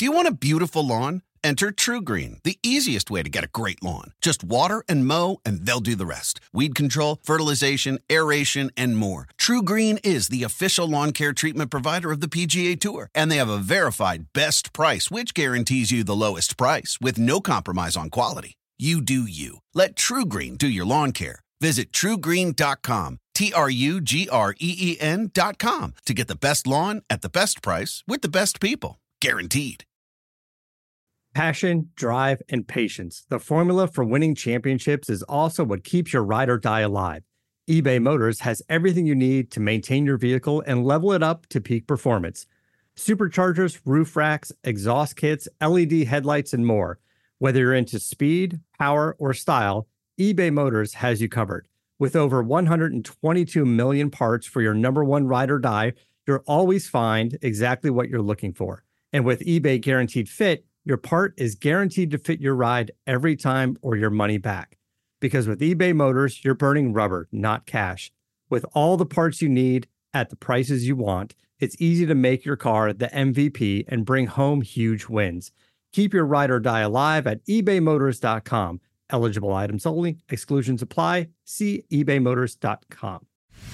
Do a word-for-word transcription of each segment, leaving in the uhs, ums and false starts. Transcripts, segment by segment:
Do you want a beautiful lawn? Enter TruGreen, the easiest way to get a great lawn. Just water and mow, and they'll do the rest. Weed control, fertilization, aeration, and more. TruGreen is the official lawn care treatment provider of the P G A Tour, and they have a verified best price, which guarantees you the lowest price with no compromise on quality. You do you. Let TruGreen do your lawn care. Visit True Green dot com, T R U G R E E N dot com, to get the best lawn at the best price with the best people. Guaranteed. Passion, drive, and patience. The formula for winning championships is also what keeps your ride or die alive. eBay Motors has everything you need to maintain your vehicle and level it up to peak performance. Superchargers, roof racks, exhaust kits, L E D headlights, and more. Whether you're into speed, power, or style, eBay Motors has you covered. With over one hundred twenty-two million parts for your number one ride or die, you'll always find exactly what you're looking for. And with eBay Guaranteed Fit, your part is guaranteed to fit your ride every time or your money back. Because with eBay Motors, you're burning rubber, not cash. With all the parts you need at the prices you want, it's easy to make your car the M V P and bring home huge wins. Keep your ride or die alive at ebay motors dot com. Eligible items only. Exclusions apply. See ebay motors dot com.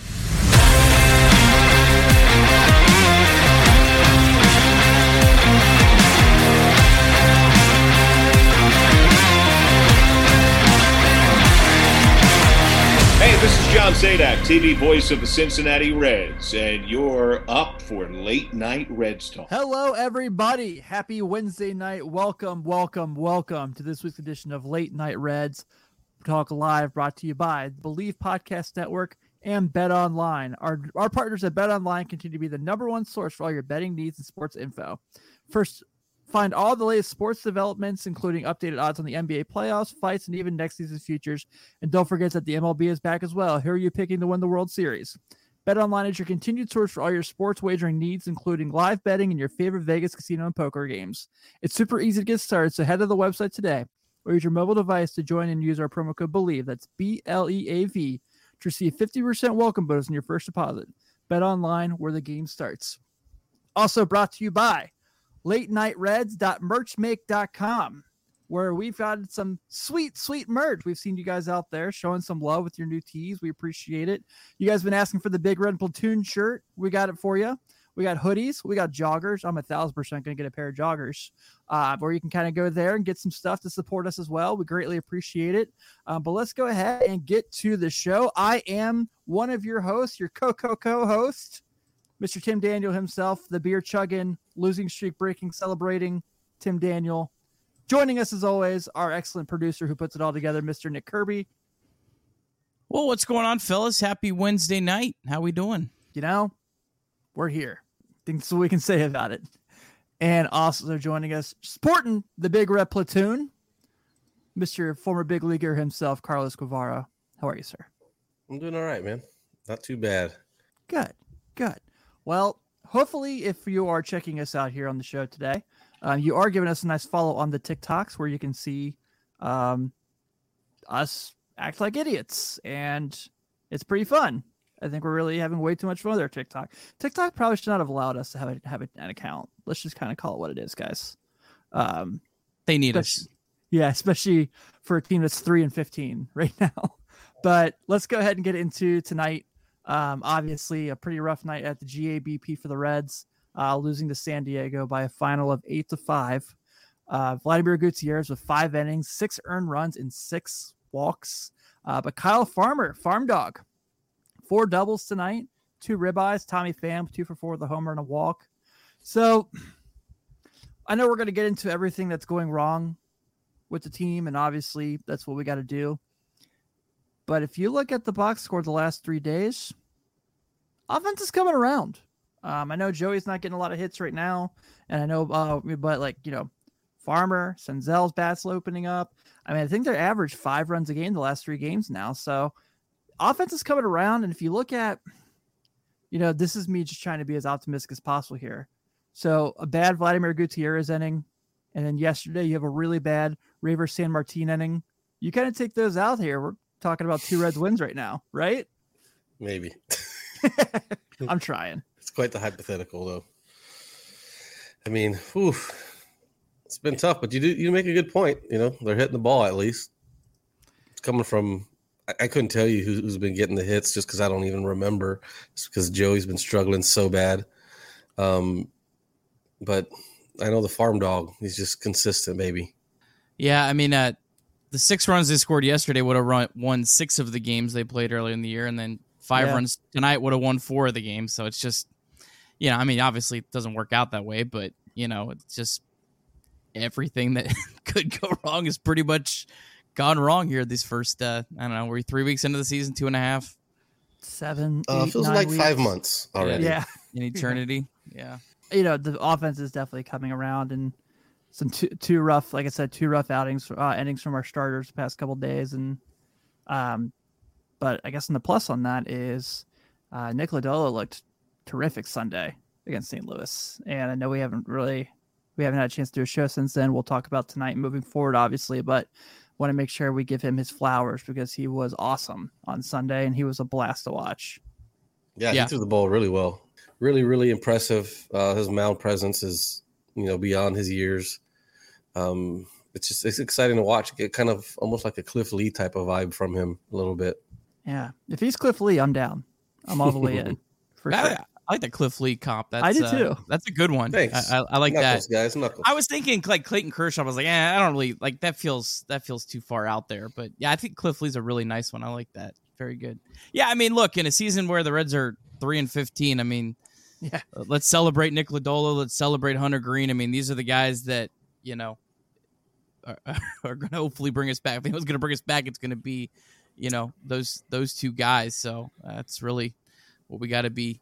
Hey, this is John Sadak, T V voice of the Cincinnati Reds, and you're up for Late Night Reds Talk. Hello, everybody. Happy Wednesday night. Welcome, welcome, welcome to this week's edition of Late Night Reds Talk Live, brought to you by the Believe Podcast Network and Bet Online. Our, our partners at Bet Online continue to be the number one source for all your betting needs and sports info. First, find all the latest sports developments, including updated odds on the N B A playoffs, fights, and even next season's futures. And don't forget that the M L B is back as well. Who are you picking to win the World Series? BetOnline is your continued source for all your sports wagering needs, including live betting and your favorite Vegas casino and poker games. It's super easy to get started, so head to the website today or use your mobile device to join and use our promo code BELIEVE. That's B L E A V to receive fifty percent welcome bonus on your first deposit. BetOnline, where the game starts. Also brought to you by late night reds dot merch make dot com, where we've got some sweet, sweet merch. We've seen you guys out there showing some love with your new tees. We appreciate it. You guys have been asking for the Big Red Platoon shirt. We got it for you. We got hoodies. We got joggers. I'm a thousand percent going to get a pair of joggers, uh, where you can kind of go there and get some stuff to support us as well. We greatly appreciate it. Um, but let's go ahead and get to the show. I am one of your hosts, your co-co-co-host, Mister Tim Daniel himself, the beer chugging, losing streak breaking, celebrating Tim Daniel. Joining us as always, our excellent producer who puts it all together, Mister Nick Kirby. Well, what's going on, fellas? Happy Wednesday night. How we doing? You know, we're here. I think that's what we can say about it. And also joining us, sporting the Big Red Platoon, Mister former big leaguer himself, Carlos Guevara. How are you, sir? I'm doing all right, man. Not too bad. Good, good. Well, hopefully if you are checking us out here on the show today, uh, you are giving us a nice follow on the TikToks where you can see um, us act like idiots. And it's pretty fun. I think we're really having way too much fun with our TikTok. TikTok probably should not have allowed us to have, a, have an account. Let's just kind of call it what it is, guys. Um, they need us. Yeah, especially for a team that's three and fifteen right now. But let's go ahead and get into tonight. Um, obviously, a pretty rough night at the G A B P for the Reds, uh, losing to San Diego by a final of eight to five. Uh, Vladimir Gutierrez with five innings, six earned runs, and six walks. Uh, but Kyle Farmer, Farm Dog, four doubles tonight, two ribeyes. Tommy Pham, two for four with a homer and a walk. So I know we're going to get into everything that's going wrong with the team, and obviously that's what we got to do. But if you look at the box score the last three days, offense is coming around. Um, I know Joey's not getting a lot of hits right now, and I know, uh, but like, you know, Farmer, Senzel's bats opening up. I mean, I think they're average five runs a game the last three games now. So offense is coming around. And if you look at, you know, this is me just trying to be as optimistic as possible here. So a bad Vladimir Gutierrez inning, and then yesterday you have a really bad Raver San Martin inning. You kind of take those out here. We're talking about two Reds wins right now, right? Maybe. I'm trying. It's quite the hypothetical, though. I mean, whew, It's been tough, but you do you make a good point. You know, they're hitting the ball at least. It's coming from I, I couldn't tell you who, who's been getting the hits just because I don't even remember. Just because Joey's been struggling so bad. Um, but I know the farm dog. He's just consistent, baby. Yeah, I mean, uh, the six runs they scored yesterday would have run, won six of the games they played earlier in the year, and then five yeah. runs tonight would have won four of the games. So it's just, you know, I mean, obviously it doesn't work out that way, but, you know, it's just everything that could go wrong is pretty much gone wrong here these first, uh, I don't know, we're three weeks into the season, two and a half. Seven, uh, eight, feels nine like weeks. five months already. Yeah. In eternity. Yeah. You know, the offense is definitely coming around, and some two, two rough, like I said, two rough outings, uh, endings from our starters the past couple of days. And, um, but I guess in the plus on that is, uh, Nick Lodolo looked terrific Sunday against Saint Louis. And I know we haven't really, we haven't had a chance to do a show since then. We'll talk about tonight moving forward, obviously, but want to make sure we give him his flowers because he was awesome on Sunday and he was a blast to watch. Yeah, yeah. he threw the ball really well. Really, really impressive. Uh, his mound presence is, you know, beyond his years. Um, it's just it's exciting to watch. Get kind of almost like a Cliff Lee type of vibe from him a little bit. Yeah, if he's Cliff Lee, I'm down. I'm all the way in. For I, sure. I like the Cliff Lee comp. That's, I do uh, too. That's a good one. Thanks. I, I, I like Knuckles, that, guys. Knuckles. I was thinking like Clayton Kershaw. I was like, eh, I don't really like that. Feels that feels too far out there. But yeah, I think Cliff Lee's a really nice one. I like that. Very good. Yeah, I mean, look, in a season where the Reds are three and fifteen, I mean, yeah, let's celebrate Nick Lodolo. Let's celebrate Hunter Green. I mean, these are the guys that you know are, are going to hopefully bring us back. If anyone's going to bring us back, it's going to be, you know, those those two guys. So that's really what we got to be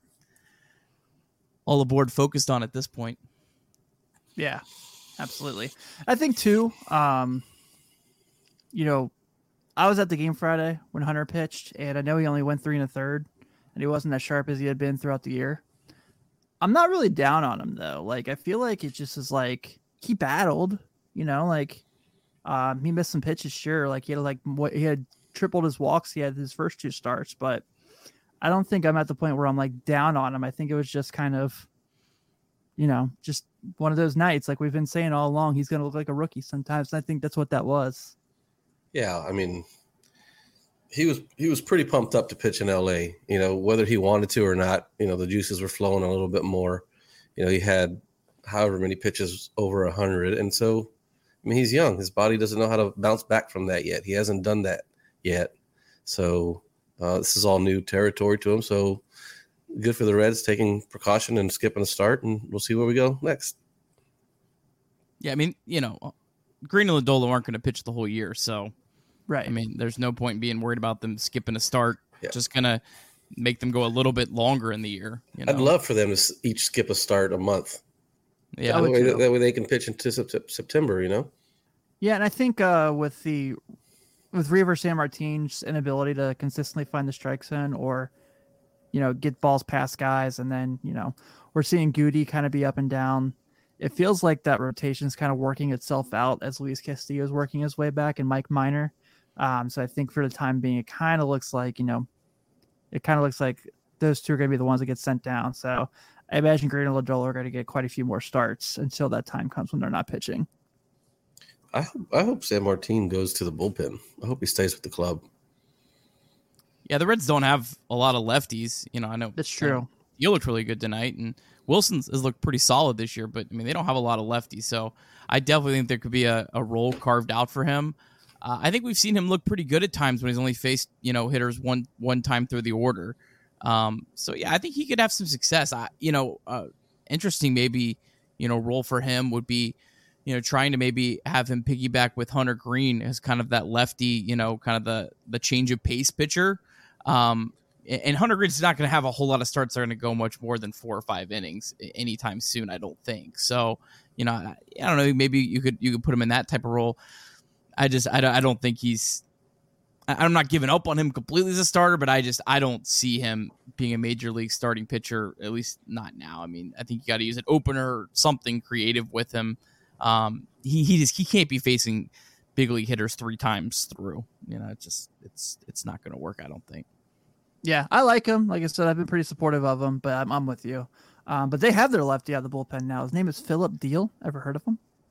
all aboard focused on at this point. Yeah, absolutely. I think too, um, you know, I was at the game Friday when Hunter pitched, and I know he only went three and a third, and he wasn't as sharp as he had been throughout the year. I'm not really down on him though. Like, I feel like it just is like he battled, you know, like um, he missed some pitches, sure. Like he had like what he had tripled his walks. He had his first two starts, but I don't think I'm at the point where I'm like down on him. I think it was just kind of, you know, just one of those nights. Like we've been saying all along, he's going to look like a rookie sometimes. And I think that's what that was. Yeah, I mean, he was he was pretty pumped up to pitch in L A. You know, whether he wanted to or not, you know, the juices were flowing a little bit more. You know, he had however many pitches over a hundred, and so I mean, he's young. His body doesn't know how to bounce back from that yet. He hasn't done that yet. So uh, this is all new territory to him. So good for the Reds taking precaution and skipping a start, and we'll see where we go next. Yeah, I mean, you know, Green and Lodolo aren't going to pitch the whole year, so right. I mean, there's no point in being worried about them skipping a start. Yeah. Just going to make them go a little bit longer in the year. You know? I'd love for them to each skip a start a month. Yeah, that way, that way they can pitch into September. You know. Yeah, and I think uh, with the with Reiver Sanmartin's inability to consistently find the strike zone or, you know, get balls past guys, and then, you know, we're seeing Goody kind of be up and down. It feels like that rotation is kind of working itself out as Luis Castillo is working his way back and Mike Minor. Um, so I think for the time being, it kind of looks like, you know, it kind of looks like those two are going to be the ones that get sent down. So I imagine Green and Lodolo are going to get quite a few more starts until that time comes when they're not pitching. I hope, I hope Sanmartin goes to the bullpen. I hope he stays with the club. Yeah, the Reds don't have a lot of lefties. You know, I know that's true. Uh, you looked really good tonight, and Wilson's has looked pretty solid this year. But I mean, they don't have a lot of lefties, so I definitely think there could be a, a role carved out for him. Uh, I think we've seen him look pretty good at times when he's only faced, you know, hitters one one time through the order. Um, so yeah, I think he could have some success. I, you know, uh, interesting maybe, you know, role for him would be, you know, trying to maybe have him piggyback with Hunter Green as kind of that lefty, you know, kind of the the change of pace pitcher. Um, and Hunter Green's not going to have a whole lot of starts that are going to go much more than four or five innings anytime soon, I don't think. So, you know, I, I don't know, maybe you could you could put him in that type of role. I just I don't, I don't think he's I'm not giving up on him completely as a starter, but I just I don't see him being a major league starting pitcher, at least not now. I mean, I think you got to use an opener or something creative with him. Um, he he just he can't be facing big league hitters three times through. You know, it's just it's it's not going to work, I don't think. Yeah, I like him. Like I said, I've been pretty supportive of him, but I'm, I'm with you. Um, but they have their lefty out of the bullpen now. His name is Philip Deal. Ever heard of him?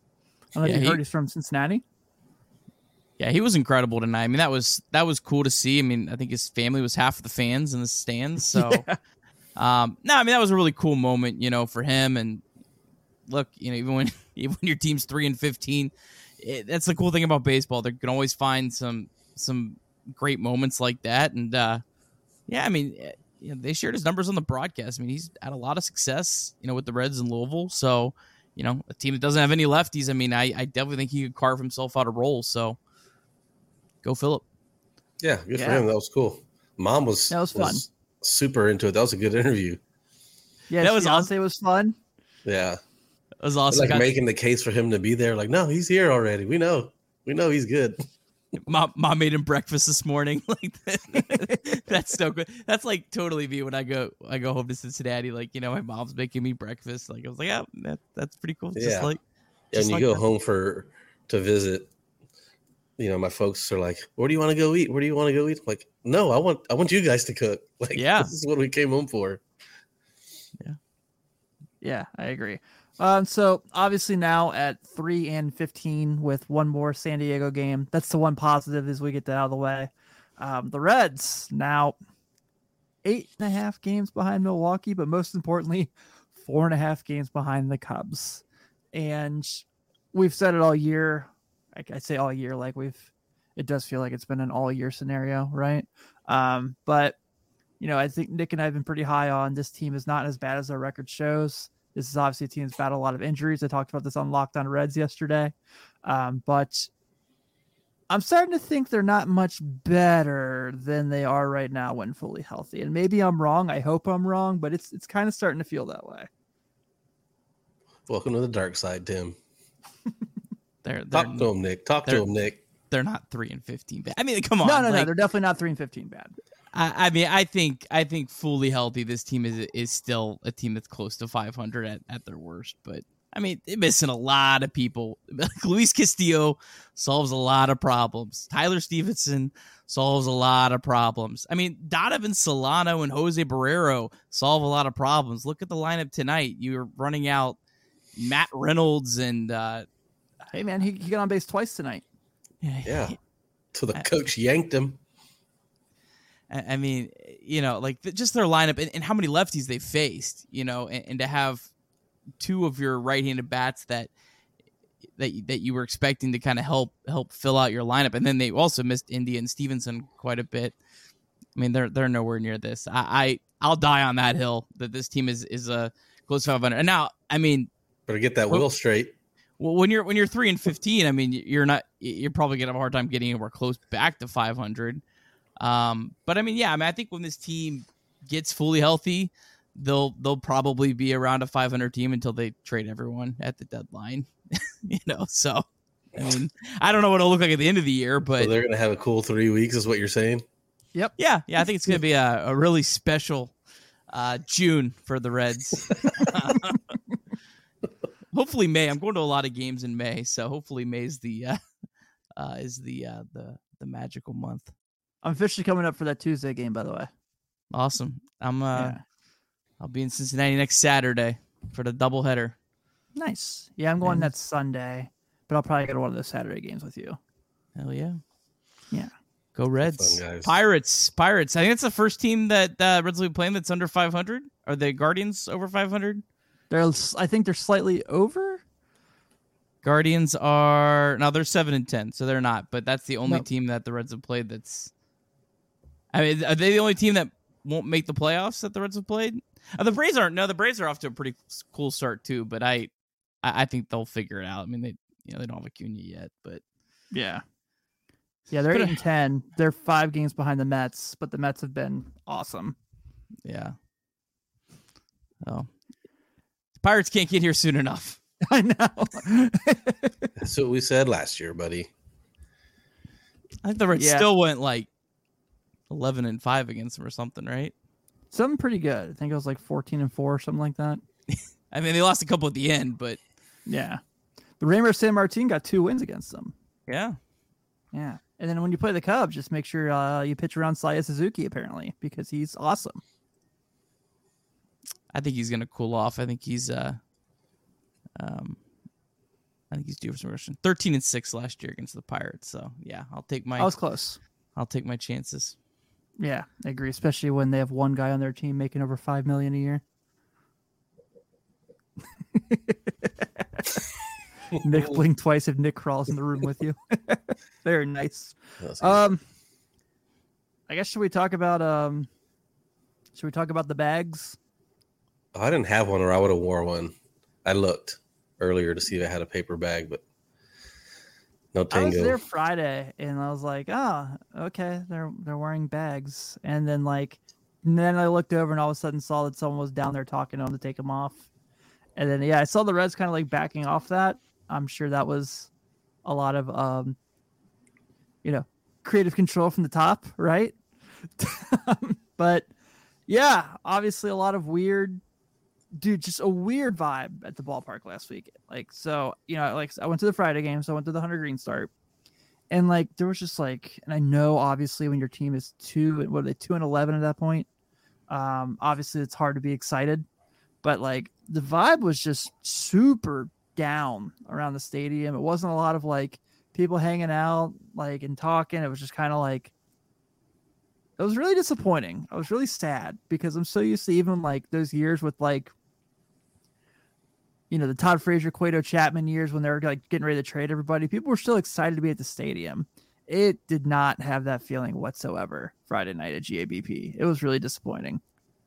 don't know Yeah, if you he- heard he's from Cincinnati. Yeah, he was incredible tonight. I mean, that was that was cool to see. I mean, I think his family was half of the fans in the stands. So, Yeah. um, no, I mean that was a really cool moment, you know, for him. And look, you know, even when even when your team's three and fifteen, it, that's the cool thing about baseball. They can always find some some great moments like that. And uh, yeah, I mean, eh, you know, they shared his numbers on the broadcast. I mean, he's had a lot of success, you know, with the Reds in Louisville. So, you know, a team that doesn't have any lefties. I mean, I, I definitely think he could carve himself out a role. So. Go Phillip. Yeah, good for Yeah. him. That was cool. Mom was That was fun. super into it. That was a good interview. Yeah, That was Beyonce was fun. Yeah, That was awesome. like Got- making the case for him to be there. Like, no, he's here already. We know. We know he's good. Mom, mom made him breakfast this morning. Like that, that's so good. That's like totally me when I go I go home to Cincinnati. Like, you know, my mom's making me breakfast. Like I was like, yeah, that, that's pretty cool. Just Yeah. like And just you like go that. home for to visit. You know, my folks are like, "Where do you want to go eat? Where do you want to go eat?" I'm like, no, I want I want you guys to cook. Like, Yeah. this is what we came home for. Yeah, I agree. Um, so obviously now at three and fifteen with one more San Diego game. That's the one positive as we get that out of the way. Um, the Reds now eight and a half games behind Milwaukee, but most importantly, four and a half games behind the Cubs. And we've said it all year. I, I say all year, like we've, it does feel like it's been an all year scenario, right? Um, but you know, I think Nick and I have been pretty high on this team is not as bad as their record shows. This is obviously a team that's battled a lot of injuries. I talked about this on Locked On Reds yesterday. Um, but I'm starting to think they're not much better than they are right now when fully healthy. And maybe I'm wrong. I hope I'm wrong, but it's it's kind of starting to feel that way. Welcome to the dark side, Tim. They're they're, Talk to him, Nick. Talk to they're- him, Nick. they're not three and fifteen. I mean, come on. No, no, no. like, They're definitely not three and fifteen bad. I, I mean, I think I think fully healthy, this team is is still a team that's close to five hundred at, at their worst. But I mean, they're missing a lot of people. Luis Castillo solves a lot of problems. Tyler Stevenson solves a lot of problems. I mean, Donovan Solano and Jose Barrero solve a lot of problems. Look at the lineup tonight. You're running out Matt Reynolds and uh, Hey, man, he, he got on base twice tonight. Yeah. So the coach yanked him. I I mean, you know, like the, just their lineup and, and how many lefties they faced, you know, and, and to have two of your right-handed bats that that you- that you were expecting to kind of help help fill out your lineup, and then they also missed India and Stevenson quite a bit. I mean, they're they're nowhere near this. I, I I'll die on that hill that this team is is a close to five hundred. And now, I mean, Better get that Well- wheel straight. well, when you're when you're three and fifteen, I mean, you're not you're probably gonna have a hard time getting anywhere close back to five hundred. Um, but I mean, yeah, I mean, I think when this team gets fully healthy, they'll they'll probably be around a five hundred team until they trade everyone at the deadline. You know, so I mean, I don't know what it'll look like at the end of the year, but So they're gonna have a cool three weeks, is what you're saying? Yep. yeah, yeah, I think it's gonna be a, a really special uh, June for the Reds. Hopefully May. I'm going to a lot of games in May, so hopefully May's the uh, uh, is the uh, the the magical month. I'm officially coming up for that Tuesday game, by the way. Awesome. I'm uh, Yeah. I'll be in Cincinnati next Saturday for the doubleheader. Nice. Yeah, I'm going Yeah. that Sunday, but I'll probably go to one of those Saturday games with you. Hell yeah. Yeah. Go Reds. fun, guys. Pirates. Pirates. I think it's the first team that uh, Reds will be playing that's under five hundred. Are the Guardians over five hundred? They're, s- I think they're slightly over. Guardians are no, they're seven and ten, so they're not. But that's the only No. team that the Reds have played. That's, I mean, are they the only team that won't make the playoffs that the Reds have played? Uh, the Braves aren't. No, the Braves are off to a pretty s- cool start too. But I, I, I think they'll figure it out. I mean, they, you know, they don't have Acuna yet, but Yeah. Yeah, they're But, eight uh, and ten. They're five games behind the Mets, but the Mets have been awesome. yeah. Oh, Pirates can't get here soon enough. I know. That's what we said last year, buddy. I think the Reds Yeah. still went like eleven and five against them or something, right? Something pretty good. I think it was like fourteen and four or something like that. I mean, they lost a couple at the end, but Yeah. The Raymer San Martin got two wins against them. yeah. Yeah. And then when you play the Cubs, just make sure uh, you pitch around Saya Suzuki, apparently, because he's awesome. I think he's gonna cool off. I think he's uh, um, I think he's due for some regression. Thirteen and six last year against the Pirates. So yeah, I'll take my. I was close. I'll take my chances. Yeah, I agree. Especially when they have one guy on their team making over five million a year. Nick blink twice if Nick crawls in the room with you. Very nice. Um, I guess should we talk about um, should we talk about the bags? I didn't have one, or I would have wore one. I looked earlier to see if I had a paper bag, but no tango. I was there Friday, and I was like, "Oh, okay, they're they're wearing bags." And then like, and then I looked over, and all of a sudden saw that someone was down there talking to them to take them off. And then yeah, I saw the Reds kind of like backing off that. I'm sure that was a lot of um, you know, creative control from the top, right? But yeah, obviously a lot of weird. Dude, just a weird vibe at the ballpark last week. Like, so, you know, like I went to the Friday game, so I went to the Hunter Green start. And like, there was just like, and I know obviously when your team is two, what are they, two and eleven at that point? Um, obviously it's hard to be excited, but like the vibe was just super down around the stadium. It wasn't a lot of like people hanging out, like, and talking. It was just kind of like, it was really disappointing. I was really sad because I'm so used to even like those years with like, you know, the Todd Frazier, Cueto Chapman years when they were like getting ready to trade everybody. People were still excited to be at the stadium. It did not have that feeling whatsoever Friday night at G A B P. It was really disappointing.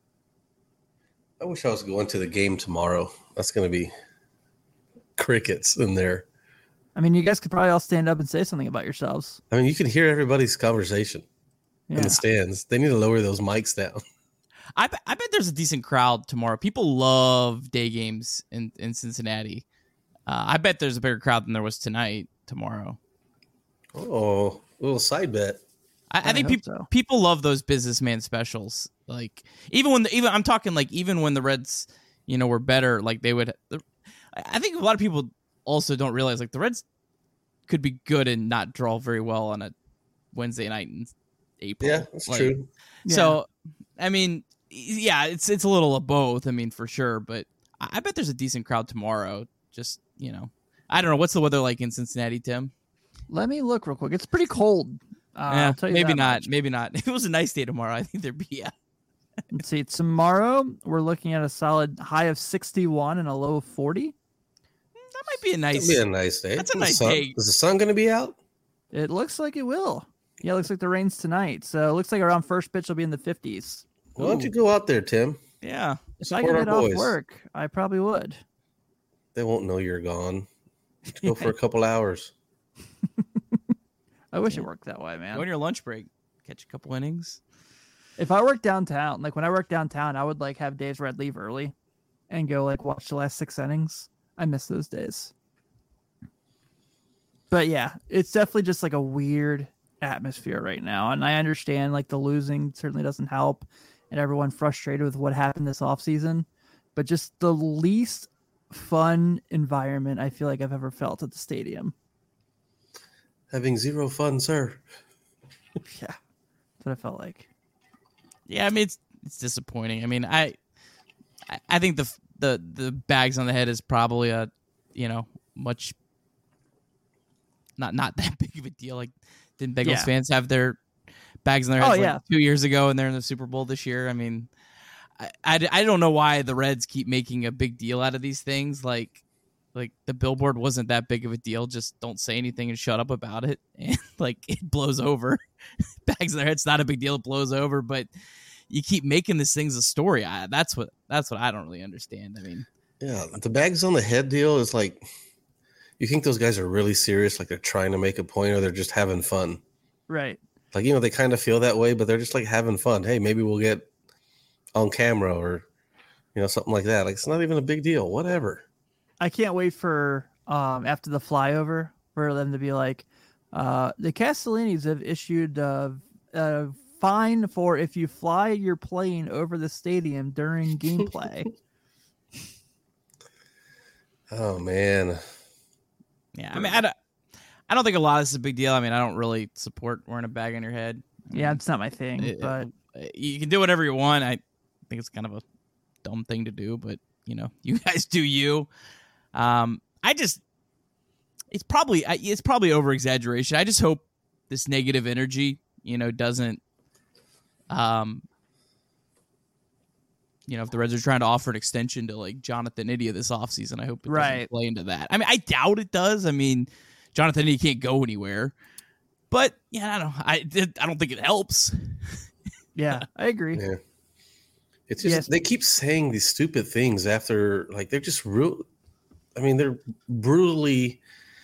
I wish I was going to the game tomorrow. That's going to be crickets in there. I mean, you guys could probably all stand up and say something about yourselves. I mean, you can hear everybody's conversation Yeah. in the stands. They need to lower those mics down. I, be, I bet there's a decent crowd tomorrow. People love day games in, in Cincinnati. Uh, I bet there's a bigger crowd than there was tonight, tomorrow. Oh, a little side bet. I, I, I think hope people so. people love those businessman specials. Like even when the, even I'm talking like even when the Reds, you know, were better, like they would. I think a lot of people also don't realize like the Reds could be good and not draw very well on a Wednesday night in April. Yeah, that's like, true. So, I mean, yeah, it's it's a little of both. I mean, for sure, but I, I bet there's a decent crowd tomorrow. Just you know, I don't know what's the weather like in Cincinnati, Tim. Let me look real quick. It's pretty cold. Uh, yeah, I'll tell you maybe that not. much. Maybe not. If it was a nice day tomorrow, I think there'd be yeah. Let's see. Tomorrow we're looking at a solid high of sixty-one and a low of forty. That might be a nice. That'd be a nice day. That's a The nice sun- day. Is the sun going to be out? It looks like it will. Yeah, it looks like the rain's tonight. So it looks like around first pitch will be in the fifties. Why don't you go out there, Tim? Yeah. If I Support could our get off boys. work, I probably would. They won't know you're gone. Go for a couple hours. I wish it worked that way, man. Go on your lunch break, catch a couple innings. If I worked downtown, like when I worked downtown, I would like have days where I'd leave early and go like watch the last six innings. I miss those days. But yeah, it's definitely just like a weird atmosphere right now. And I understand like the losing certainly doesn't help and everyone frustrated with what happened this offseason. But just the least fun environment I feel like I've ever felt at the stadium. Having zero fun, sir. Yeah, that's what I felt like. Yeah, I mean it's it's disappointing. I mean, I I, I think the the the bags on the head is probably a you know much not not that big of a deal. Like, didn't Bengals Yeah. fans have their bags on their heads Oh, like yeah. two years ago, and they're in the Super Bowl this year? I mean, I, I, I don't know why the Reds keep making a big deal out of these things. Like, like the billboard wasn't that big of a deal. Just don't say anything and shut up about it. And like it blows over. Bags on their head's not a big deal. It blows over, but you keep making these things a story. I, that's what that's what I don't really understand. I mean, Yeah, the bags on the head deal is like, you think those guys are really serious, like they're trying to make a point, or they're just having fun. Right. Like, you know, they kind of feel that way, but they're just like having fun. Hey, maybe we'll get on camera or, you know, something like that. Like, it's not even a big deal. Whatever. I can't wait for um after the flyover for them to be like, uh, the Castellinis have issued a, a fine for if you fly your plane over the stadium during gameplay. Oh, man. yeah. I mean, I don't, I don't think a lot of this is a big deal. I mean, I don't really support wearing a bag on your head. Yeah, it's not my thing, It- but You can do whatever you want. I think it's kind of a dumb thing to do, but you know, you guys do you. Um, I just, it's probably it's probably over exaggeration. I just hope this negative energy, you know, doesn't, um, you know, if the Reds are trying to offer an extension to like Jonathan India this offseason, I hope it doesn't Right. play into that. I mean, I doubt it does. I mean, Jonathan India can't go anywhere, but yeah, I don't know. I I don't think it helps. Yeah, I agree. Yeah. It's just Yes. they keep saying these stupid things after, like, they're just real. I mean, they're brutally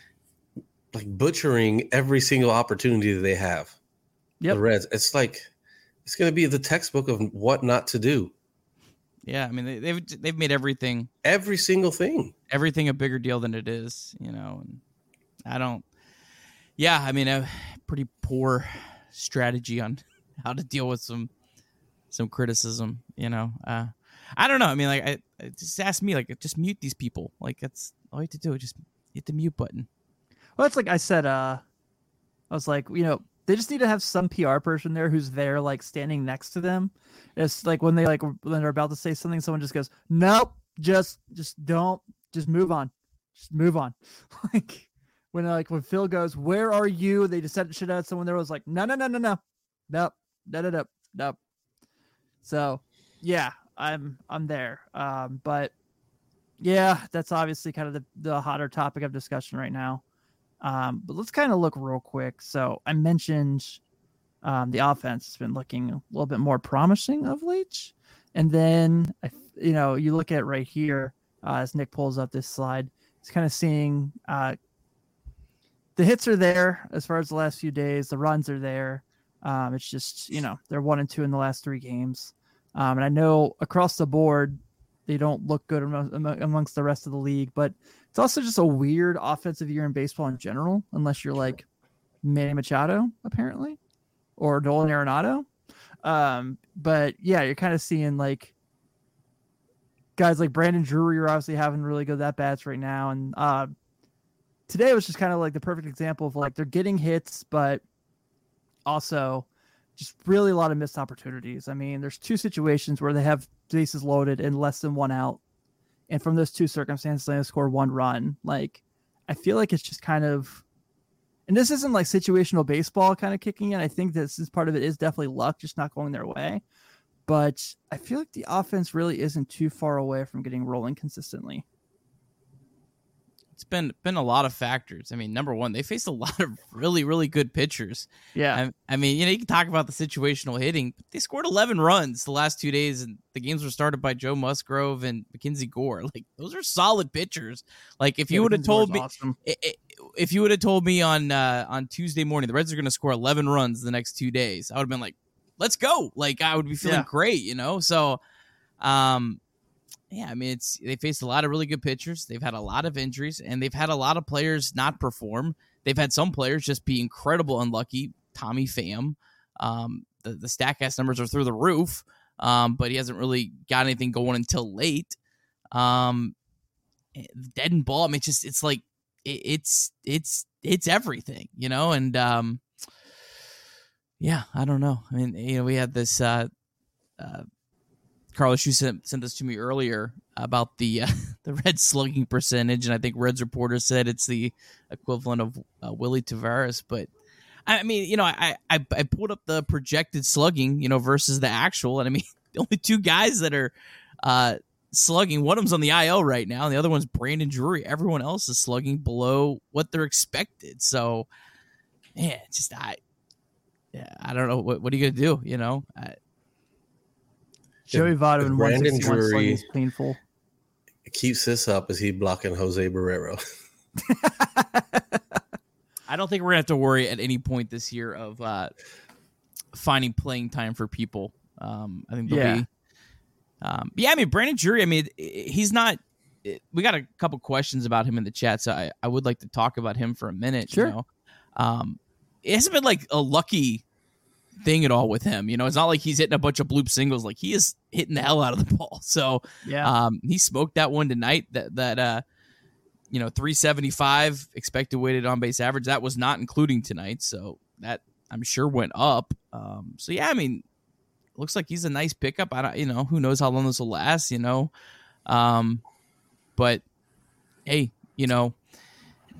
like butchering every single opportunity that they have. Yep. The Reds. It's like it's going to be the textbook of what not to do. Yeah, I mean, they, they've they've made everything Every single thing. everything a bigger deal than it is, you know. And I don't. Yeah, I mean, a pretty poor strategy on how to deal with some some criticism, you know. Uh, I don't know. I mean, like, I, I just ask me, like, just mute these people. Like, that's all you have to do. Just hit the mute button. Well, it's like I said, uh, I was like, you know, they just need to have some P R person there who's there, like, standing next to them. It's like when they, like, when they're about to say something, someone just goes, nope, just, just don't, just move on. Just move on. Like, when, like, when Phil goes, where are you? They just said shit out. Someone there was like, no, no, no, no, no, nope, no, no, no, nope. So, yeah, I'm, I'm there. Um, but yeah, that's obviously kind of the, the hotter topic of discussion right now. Um, but let's kind of look real quick. So I mentioned um, the offense has been looking a little bit more promising of late. And then, I, you know, you look at right here uh, as Nick pulls up this slide, it's kind of seeing uh, the hits are there as far as the last few days. The runs are there. Um, it's just, you know, they're one and two in the last three games. Um, and I know across the board, they don't look good among, amongst the rest of the league, but it's also just a weird offensive year in baseball in general, unless you're like Manny Machado, apparently, or Nolan Arenado. Um, but yeah, you're kind of seeing like guys like Brandon Drury are obviously having really good at bats right now. And uh, today was just kind of like the perfect example of like they're getting hits, but also just really a lot of missed opportunities. I mean, there's two situations where they have bases loaded and less than one out. And from those two circumstances, they score one run. Like, I feel like it's just kind of, and this isn't like situational baseball kind of kicking in. I think this is part of it is definitely luck, just not going their way. But I feel like the offense really isn't too far away from getting rolling consistently. It's been been a lot of factors. I mean, number one, they faced a lot of really, really good pitchers. Yeah. I, I mean, you know, you can talk about the situational hitting, but they scored eleven runs the last two days, and the games were started by Joe Musgrove and Mackenzie Gore. Like, those are solid pitchers. Like, if you Yeah, would have Mackenzie told Gore's me, awesome. i- i- if you would have told me on uh, on Tuesday morning the Reds are going to score eleven runs the next two days, I would have been like, let's go. Like, I would be feeling Yeah. great, you know. So, um. Yeah, I mean, it's they faced a lot of really good pitchers. They've had a lot of injuries, and they've had a lot of players not perform. They've had some players just be incredible unlucky. Tommy Pham, um, the the Statcast numbers are through the roof, um, but he hasn't really got anything going until late. Um, dead and ball. I mean, it's just it's like it, it's it's it's everything, you know. And um, yeah, I don't know. I mean, you know, we had this. Uh, uh, Carlos, you sent, sent this to me earlier about the uh, the Reds slugging percentage, and I think Reds reporter said it's the equivalent of uh, Willie Tavares. But I mean, you know, I, I I pulled up the projected slugging, you know, versus the actual, and I mean, the only two guys that are uh, slugging, one of them's on the I L right now, and the other one's Brandon Drury. Everyone else is slugging below what they're expected. So, man, just I, yeah, I don't know what what are you gonna do, you know. I, Joey Votto if and Brandon one sixty-one Drury- slugging is painful. Keeps this up as he blocking Jose Barrero. I don't think we're gonna have to worry at any point this year of uh, finding playing time for people. Um, I think there'll Yeah. be. Um, yeah, I mean Brandon Drury. I mean he's not. We got a couple questions about him in the chat, so I, I would like to talk about him for a minute. Sure. You know? Um, it hasn't been like a lucky thing at all with him. You know, it's not like he's hitting a bunch of bloop singles. Like he is hitting the hell out of the ball. So Yeah. um, he smoked that one tonight. That that uh, you know, three seventy-five expected weighted on base average. That was not including tonight. So that I'm sure went up. Um, so yeah, I mean, looks like he's a nice pickup. I don't, you know, who knows how long this will last. You know, um, but hey, you know,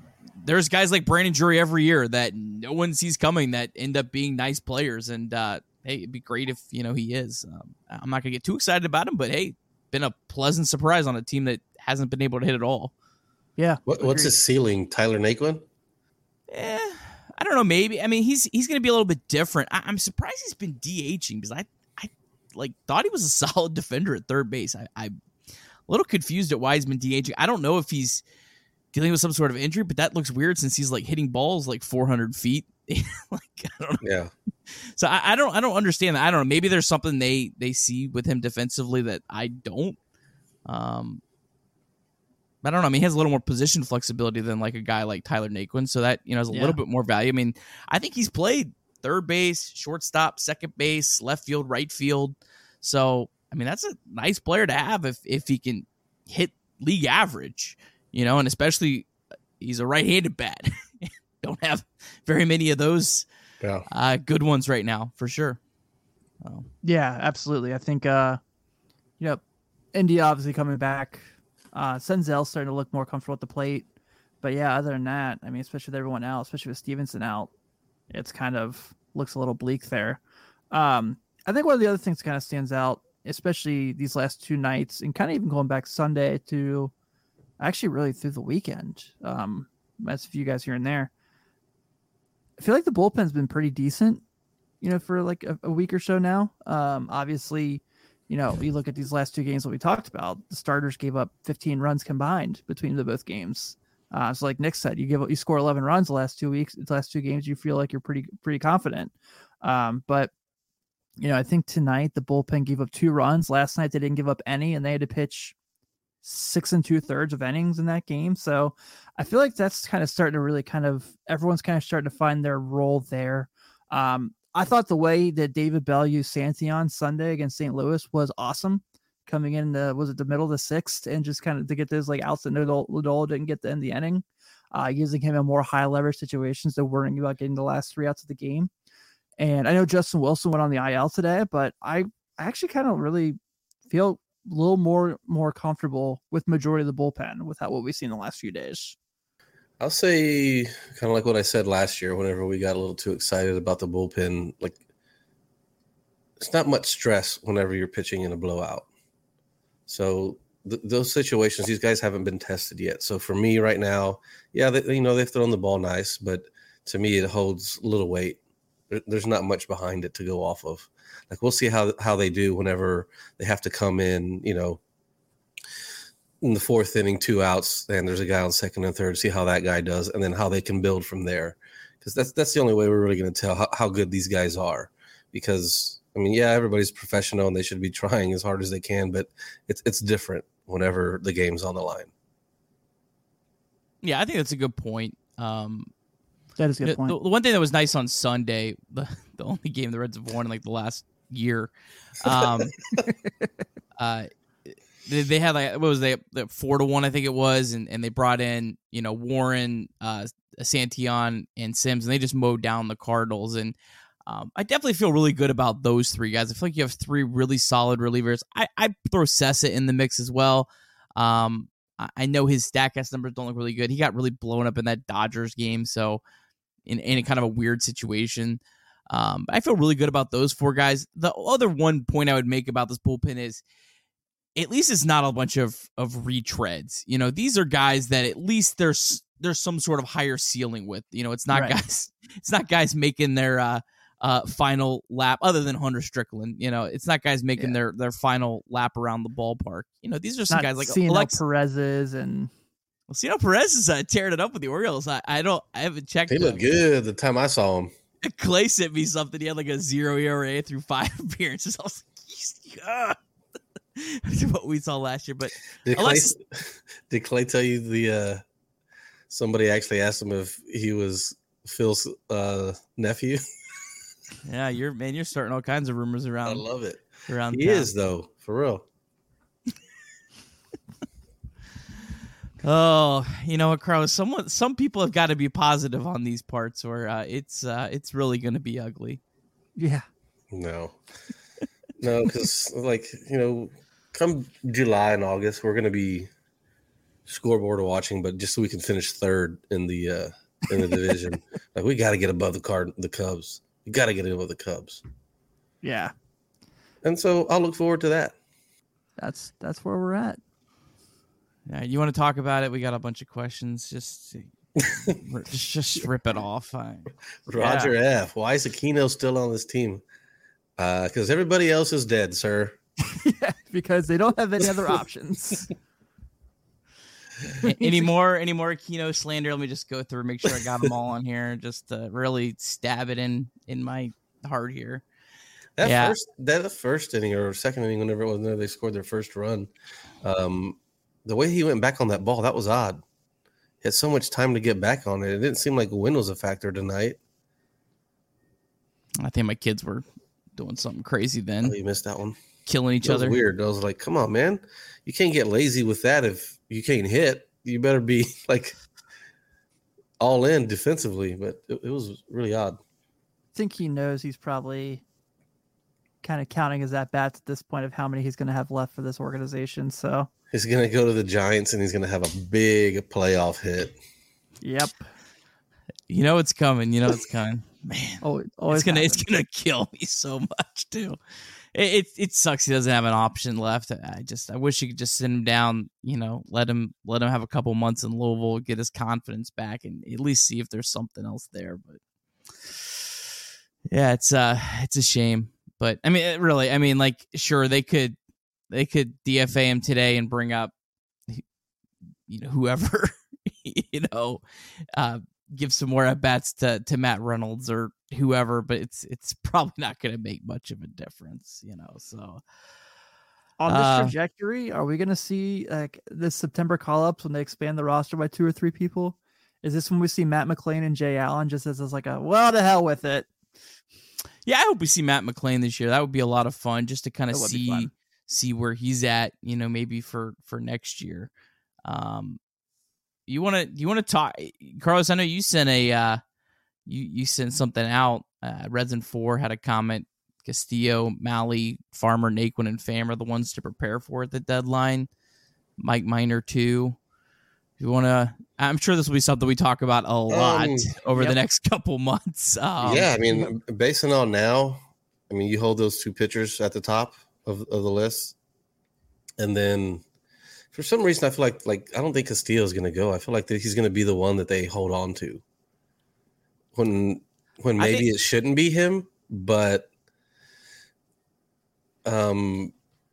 there's guys like Brandon Drury every year that no one sees coming that end up being nice players. And uh, hey, it'd be great if, you know, he is. Um, I'm not going to get too excited about him, but hey, been a pleasant surprise on a team that hasn't been able to hit at all. Yeah. What, what's his ceiling? Tyler Naquin? Eh, I don't know. Maybe. I mean, he's he's going to be a little bit different. I, I'm surprised he's been DHing because I, I like thought he was a solid defender at third base. I, I'm a little confused at why he's been DHing. I don't know if he's dealing with some sort of injury, but that looks weird since he's like hitting balls like four hundred feet. like, I don't know. Yeah. So I, I don't I don't understand that. I don't know. Maybe there's something they they see with him defensively that I don't. Um, but I don't know. I mean, he has a little more position flexibility than like a guy like Tyler Naquin, so that, you know, has a Yeah. little bit more value. I mean, I think he's played third base, shortstop, second base, left field, right field. So I mean, that's a nice player to have if if he can hit league average. You know, and especially he's a right-handed bat. Don't have very many of those Yeah. uh, good ones right now, for sure. So. Yeah, absolutely. I think, uh, yep, India obviously coming back. Uh, Senzel starting to look more comfortable at the plate. But yeah, other than that, I mean, especially with everyone out, especially with Stevenson out, it's kind of looks a little bleak there. Um, I think one of the other things that kind of stands out, especially these last two nights, and kind of even going back Sunday to actually really through the weekend, um, as a few guys here and there, I feel like the bullpen's been pretty decent, you know, for like a, a week or so now. Um, obviously, you know, you look at these last two games that we talked about, the starters gave up fifteen runs combined between the both games. Uh, so like Nick said, you give you score eleven runs the last two weeks, the last two games, you feel like you're pretty, pretty confident. Um, but you know, I think tonight the bullpen gave up two runs. Last night they didn't give up any, and they had to pitch six and two thirds of innings in that game. So I feel like that's kind of starting to really kind of, everyone's kind of starting to find their role there. Um, I thought the way that David Bell used Santillan Sunday against Saint Louis was awesome. Coming in the, was it the middle of the sixth, and just kind of to get those like outs that Lodolo didn't get to end the inning, uh, using him in more high leverage situations than worrying about getting the last three outs of the game. And I know Justin Wilson went on the I L today, but I, I actually kind of really feel a little more more comfortable with majority of the bullpen with how, what we've seen the last few days. I'll say kind of like what I said last year, whenever we got a little too excited about the bullpen, like it's not much stress whenever you're pitching in a blowout. So th- those situations, these guys haven't been tested yet. So for me right now, yeah, they, you know, they've thrown the ball nice, but to me, it holds little weight. There, there's not much behind it to go off of. Like, we'll see how how they do whenever they have to come in, you know, in the fourth inning, two outs, and there's a guy on second and third, see how that guy does, and then how they can build from there. Because that's that's the only way we're really going to tell how, how good these guys are. Because, I mean, yeah, everybody's professional and they should be trying as hard as they can, but it's it's different whenever the game's on the line. Yeah, I think that's a good point. Um, That is a good the, point. the one thing that was nice on Sunday, the, the only game the Reds have won in like the last year, um, uh, they, they had like, what was they, the four to one, I think it was, and, and they brought in, you know, Warren, uh, Santillan, and Sims, and they just mowed down the Cardinals. And um, I definitely feel really good about those three guys. I feel like you have three really solid relievers. I I throw Sessa in the mix as well. Um, I, I know his StatCast numbers don't look really good. He got really blown up in that Dodgers game, so in, in a kind of a weird situation. Um, I feel really good about those four guys. The other one point I would make about this bullpen is at least it's not a bunch of, of retreads. You know, these are guys that at least there's there's some sort of higher ceiling with. You know, it's not right. guys it's not guys making their uh, uh, final lap other than Hunter Strickland. You know, it's not guys making yeah. their, their final lap around the ballpark. You know, these are some not guys like Alex Perez's and Well, Cino Perez is uh, tearing it up with the Orioles. I, I don't. I haven't checked. He looked good the time I saw him. Clay sent me something. He had like a zero E R A through five appearances. I was like, yeah. That's what we saw last year. But did, Alexis- Clay, did Clay tell you the? Uh, somebody actually asked him if he was Phil's uh, nephew. Yeah, you're man. You're starting all kinds of rumors around. I love it. Around he town. is though, for real. Oh, you know what, Carlos? Someone, some people have got to be positive on these parts, or uh, it's uh, it's really going to be ugly. Yeah. No, no, because like you know, come July and August, we're going to be scoreboard watching, but just so we can finish third in the uh, in the division. Like we got to get above the card, the Cubs. We got to get above the Cubs. Yeah, and so I'll look forward to that. That's that's where we're at. Yeah, you want to talk about it? We got a bunch of questions. Just just, just rip it off. I, Roger yeah. F. Why is Aquino still on this team? Because uh, everybody else is dead, sir. Yeah, because they don't have any other options. any more any more Aquino slander? Let me just go through, make sure I got them all on here. Just to really stab it in in my heart here. That yeah. first that first inning or second inning, whenever it was, whenever they scored their first run, um, the way he went back on that ball, that was odd. He had so much time to get back on it. It didn't seem like wind was a factor tonight. I think my kids were doing something crazy then. Oh, you missed that one. Killing each that was other. Weird. I was like, come on, man. You can't get lazy with that if you can't hit. You better be like all in defensively, but it, it was really odd. I think he knows he's probably kind of counting his at-bats at this point of how many he's going to have left for this organization. So he's going to go to the Giants and he's going to have a big playoff hit. Yep. You know it's coming. You know it's coming. Man, oh, it's gonna happens. It's gonna kill me so much too. It, it it sucks he doesn't have an option left. I just I wish you could just send him down. You know, let him let him have a couple months in Louisville, get his confidence back, and at least see if there's something else there. But yeah, it's uh it's a shame. But I mean, it really, I mean, like, sure they could they could D F A him today and bring up, you know, whoever, you know, uh, give some more at bats to, to Matt Reynolds or whoever, but it's it's probably not going to make much of a difference, you know. So on this uh, trajectory, are we going to see like this September call ups when they expand the roster by two or three people? Is this when we see Matt McLain and Jay Allen just as, as like a well to hell with it? Yeah, I hope we see Matt McLain this year. That would be a lot of fun just to kind of see see where he's at, you know, maybe for for next year. Um, You want to you want to talk, Carlos? I know you sent a uh, you you sent something out. Uh, Reds and Four had a comment. Castillo, Malley, Farmer, Naquin, and Pham are the ones to prepare for at the deadline. Mike Minor too. If you want to, I'm sure this will be something we talk about a lot um, over yep. the next couple months. Um, yeah, I mean, basing on now, I mean, you hold those two pitchers at the top of, of the list, and then. For some reason, I feel like like I don't think Castillo is going to go. I feel like that he's going to be the one that they hold on to. When when maybe think, it shouldn't be him, but um,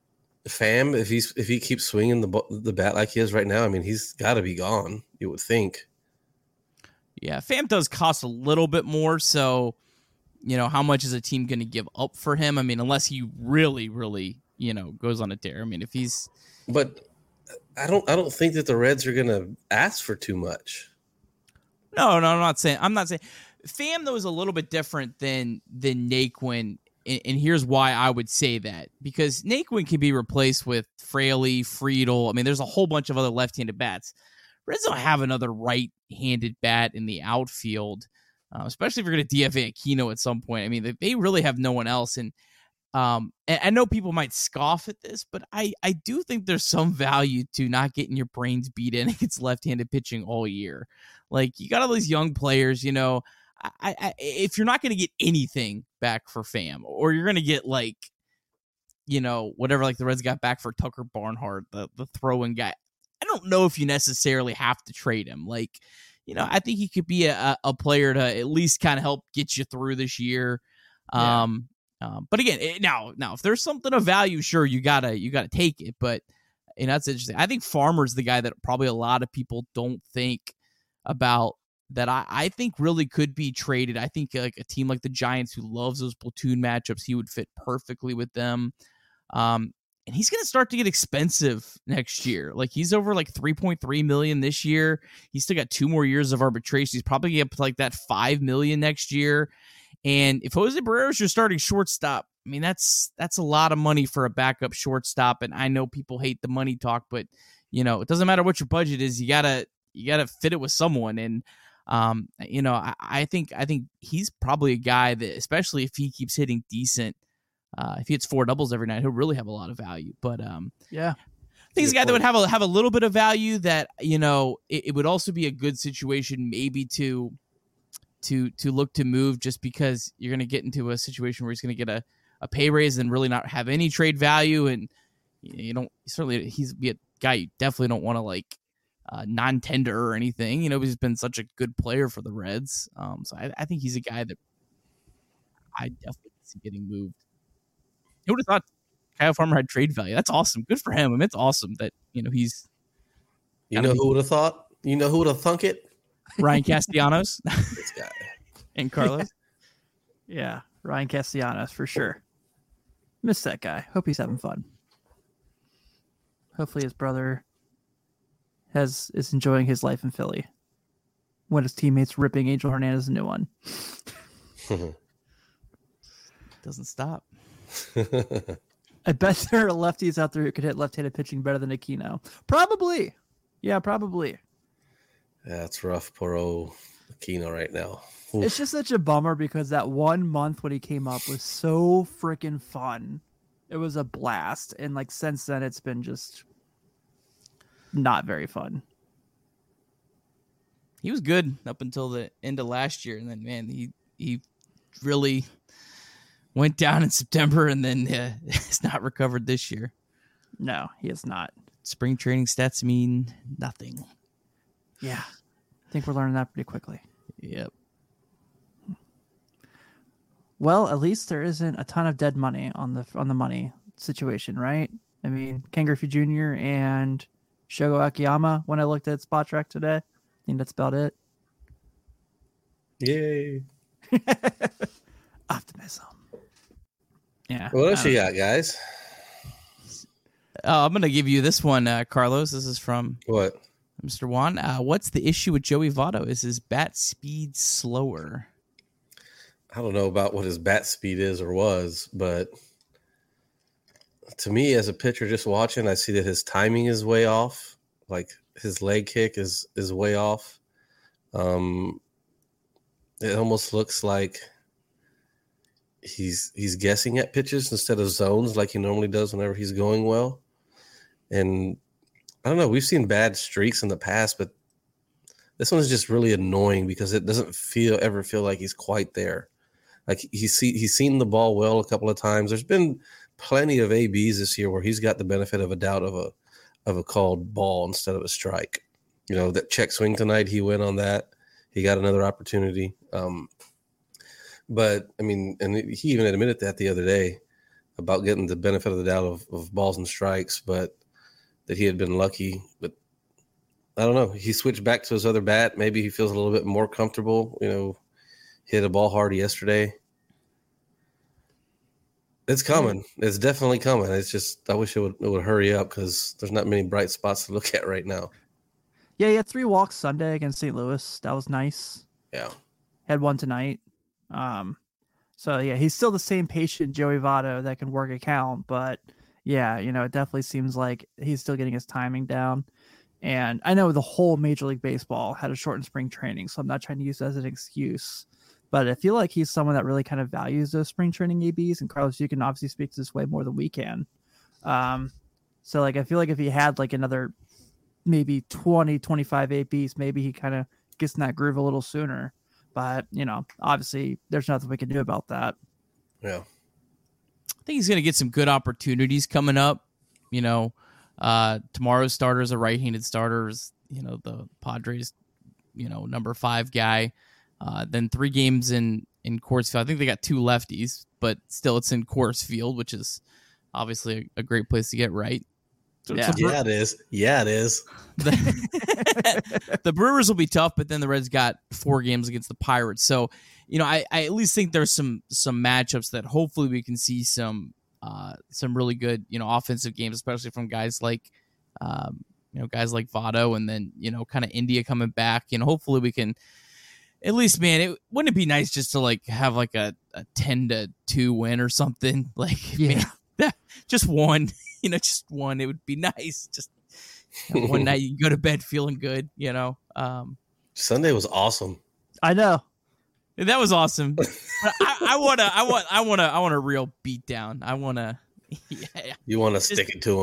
Pham, if he's if he keeps swinging the the bat like he is right now, I mean, he's got to be gone. You would think. Yeah, Pham does cost a little bit more, so you know how much is a team going to give up for him? I mean, unless he really, really, you know, goes on a tear. I mean, if he's but. I don't. I don't think that the Reds are going to ask for too much. No, no, I'm not saying. I'm not saying. Pham though is a little bit different than than Naquin, and, and here's why I would say that because Naquin can be replaced with Fraley, Friedel. I mean, there's a whole bunch of other left-handed bats. Reds don't have another right-handed bat in the outfield, uh, especially if you're going to D F A Aquino at some point. I mean, they, they really have no one else, and. Um, and I know people might scoff at this, but I, I do think there's some value to not getting your brains beat in against left-handed pitching all year. Like you got all these young players, you know, I, I if you're not going to get anything back for Pham or you're going to get like, you know, whatever, like the Reds got back for Tucker Barnhart, the, the throwing guy, I don't know if you necessarily have to trade him. Like, you know, I think he could be a, a player to at least kind of help get you through this year. Yeah. Um, Um, but again, it, now, now, if there's something of value, sure, you gotta, you gotta take it. But you know, that's interesting. I think Farmer's the guy that probably a lot of people don't think about that. I, I think really could be traded. I think like a team like the Giants who loves those platoon matchups, he would fit perfectly with them. Um, and he's gonna start to get expensive next year. Like he's over like three point three million this year. He's still got two more years of arbitration. He's probably gonna get like that five million next year. And if Jose Barrero's your starting shortstop, I mean, that's that's a lot of money for a backup shortstop. And I know people hate the money talk, but, you know, it doesn't matter what your budget is. You got to you got to fit it with someone. And, um, you know, I, I think I think he's probably a guy that, especially if he keeps hitting decent, uh, if he hits four doubles every night, he'll really have a lot of value. But, um, yeah, think he's a guy that would have a have a little bit of value. That you know, it, it would also be a good situation maybe to to to look to move, just because you're going to get into a situation where he's going to get a, a pay raise and really not have any trade value, and you don't certainly he's be a guy you definitely don't want to like uh, non-tender or anything. You know, he's been such a good player for the Reds, um, so I, I think he's a guy that I definitely see getting moved. Who would have thought Kyle Farmer had trade value? That's awesome. Good for him. I mean, it's awesome that, you know, he's. You know who would have thought? You know who would have thunk it? Ryan Castellanos. This guy. And Carlos. Yeah, Ryan Castellanos for sure. Miss that guy. Hope he's having fun. Hopefully his brother has is enjoying his life in Philly when his teammates ripping Angel Hernandez a new one. Doesn't stop. I bet there are lefties out there who could hit left-handed pitching better than Aquino. Probably. Yeah, probably. Yeah, it's rough. Poor old Aquino right now. Oof. It's just such a bummer because that one month when he came up was so freaking fun. It was a blast. And like since then, it's been just not very fun. He was good up until the end of last year. And then, man, he, he really went down in September and then uh, has not recovered this year. No, he is not. Spring training stats mean nothing. Yeah. I think we're learning that pretty quickly. Yep. Well, at least there isn't a ton of dead money on the on the money situation, right? I mean, Ken Griffey Junior and Shogo Akiyama, when I looked at Spot Track today, I think that's about it. Yay. Optimism. Yeah. What else you got, guys? Uh, I'm going to give you this one, uh, Carlos. This is from What? Mister Juan. Uh, what's the issue with Joey Votto? Is his bat speed slower? I don't know about what his bat speed is or was, but to me as a pitcher just watching, I see that his timing is way off. Like his leg kick is is way off. Um, it almost looks like he's he's guessing at pitches instead of zones like he normally does whenever he's going well. And I don't know, we've seen bad streaks in the past, but this one is just really annoying because it doesn't feel ever feel like he's quite there. Like he's see, he's seen the ball well a couple of times. There's been plenty of A Bs this year where he's got the benefit of a doubt of a of a called ball instead of a strike. You know, that check swing tonight, he went on that. He got another opportunity. Um, but, I mean, and he even admitted that the other day about getting the benefit of the doubt of, of balls and strikes, but that he had been lucky. But I don't know. He switched back to his other bat. Maybe he feels a little bit more comfortable, you know. Hit a ball hard yesterday. It's coming. It's definitely coming. It's just I wish it would it would hurry up because there's not many bright spots to look at right now. Yeah, he had three walks Sunday against Saint Louis. That was nice. Yeah. Had one tonight. Um, so yeah, he's still the same patient Joey Votto that can work a count, but yeah, you know, it definitely seems like he's still getting his timing down. And I know the whole Major League Baseball had a shortened spring training, so I'm not trying to use that as an excuse. But I feel like he's someone that really kind of values those spring training A Bs. And Carlos, you can obviously speak to this way more than we can. Um, so like, I feel like if he had like another maybe twenty, twenty-five A Bs, maybe he kind of gets in that groove a little sooner. But, you know, obviously there's nothing we can do about that. Yeah. I think he's going to get some good opportunities coming up. You know, uh, tomorrow's starter is a right-handed starter. You know, the Padres, you know, number five guy. Uh, then three games in, in Coors Field. I think they got two lefties, but still it's in Coors Field, which is obviously a, a great place to get right. So, Yeah. so Yeah, it is. Yeah, it is. the, the Brewers will be tough, but then the Reds got four games against the Pirates. So, you know, I, I at least think there's some some matchups that hopefully we can see some uh, some really good, you know, offensive games, especially from guys like, um, you know, guys like Votto, and then, you know, kind of India coming back. You know, hopefully we can. At least, man, it wouldn't it be nice just to like have like a, a ten to two win or something? Like, Yeah. man, that, just one, you know, just one. It would be nice. Just you know, one night you can go to bed feeling good, you know. Um, Sunday was awesome. I know. that was awesome. But I, I wanna, I want, I wanna, I want a real beat down. I wanna, yeah, You want to Just- stick it to him.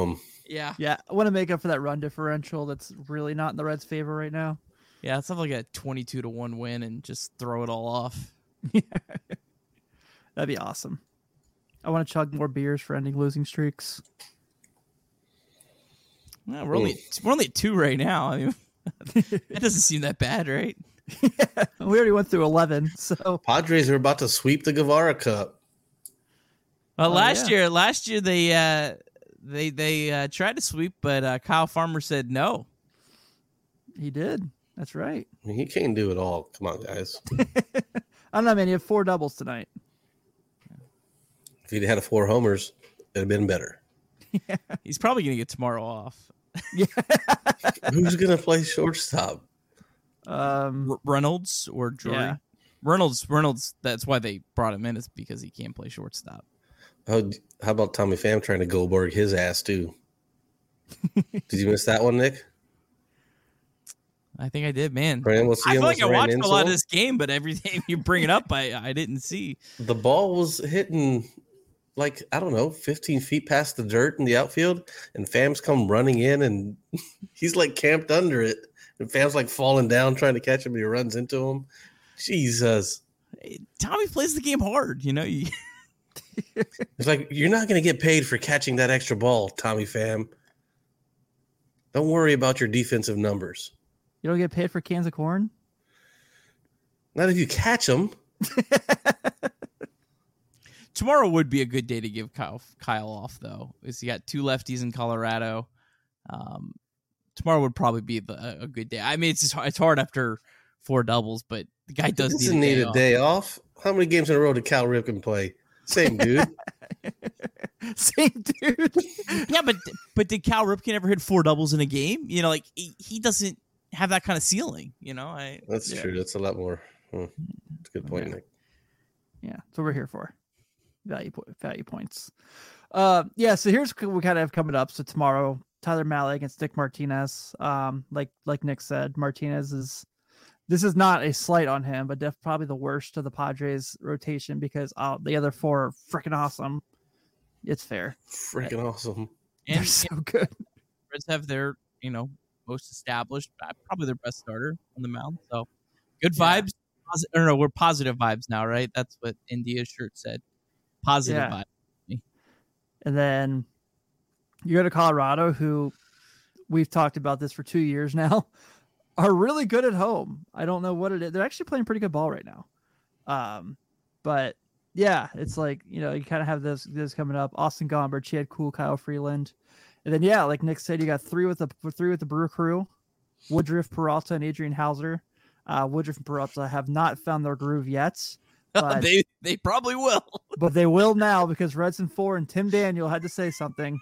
Yeah. Yeah, I want to make up for that run differential that's really not in the Reds' favor right now. Yeah, it's something like a twenty-two to one win and just throw it all off. That'd be awesome. I want to chug more beers for ending losing streaks. Well, we're only we're only at two right now. I mean, that doesn't seem that bad, right? Yeah, we already went through eleven. So Padres are about to sweep the Guevara Cup. Well, Oh, last yeah. year, last year they uh, they they uh, tried to sweep, but uh, Kyle Farmer said no. he did. That's right. I mean, he can't do it all. Come on, guys. I don't know, man. You have four doubles tonight. If he'd had a four homers, it'd have been better. He's probably gonna get tomorrow off. Who's gonna play shortstop? Um, R- Reynolds or Drury? Yeah. Reynolds. Reynolds. That's why they brought him in, is because he can't play shortstop. Oh, how about Tommy Pham trying to Goldberg his ass too? Did you miss that one, Nick? I think I did, man. Brandon, we'll see I him feel like I ran watched a into lot of him. this game, but everything you bring it up, I I didn't see. The ball was hitting like, I don't know, fifteen feet past the dirt in the outfield, and Fam's come running in, and he's like camped under it. And Fam's like falling down trying to catch him, and he runs into him. Jesus. Tommy plays the game hard, you know. You, It's like, you're not going to get paid for catching that extra ball, Tommy Pham. Don't worry about your defensive numbers. you don't get paid for cans of corn. Not if you catch them. tomorrow would be a good day to give Kyle Kyle off, though. Is he got two lefties in Colorado. Um, tomorrow would probably be the, a good day. I mean, it's just, it's hard after four doubles, but the guy does Doesn't need a, need day, a off. day off. How many games in a row did Cal Ripken play? Same dude. Same dude. Yeah, but but did Cal Ripken ever hit four doubles in a game? You know, like he, he doesn't have that kind of ceiling. You know, I That's yeah. true. That's a lot more. Hmm. That's a good point, Yeah. Nick. Yeah, that's what we're here for. Value po- value points. Uh, yeah. So here's what we kind of have coming up. So tomorrow, Tyler Mahle against Nick Martinez. Um, like like Nick said, Martinez is. This is not a slight on him, but def- probably the worst of the Padres rotation because uh, the other four are freaking awesome. It's fair. Freaking awesome. They're and so good. Reds have their, you know, most established, uh, probably their best starter on the mound. So good Yeah. vibes. Posi- or no, we're positive vibes now, right? That's what India's shirt said. Positive Yeah. vibes. And then you go to Colorado, who we've talked about this for two years now, are really good at home. I don't know what it is. They're actually playing pretty good ball right now. Um, but yeah, it's like, you know, you kind of have this this coming up. Austin Gomber, Chad Kuhl, Kyle Freeland. And then, yeah, like Nick said, you got three with the three with the Brew Crew, Woodruff, Peralta, and Adrian Hauser. Uh, Woodruff and Peralta have not found their groove yet, but they they probably will. but they will now because Redson four and Tim Daniel had to say something.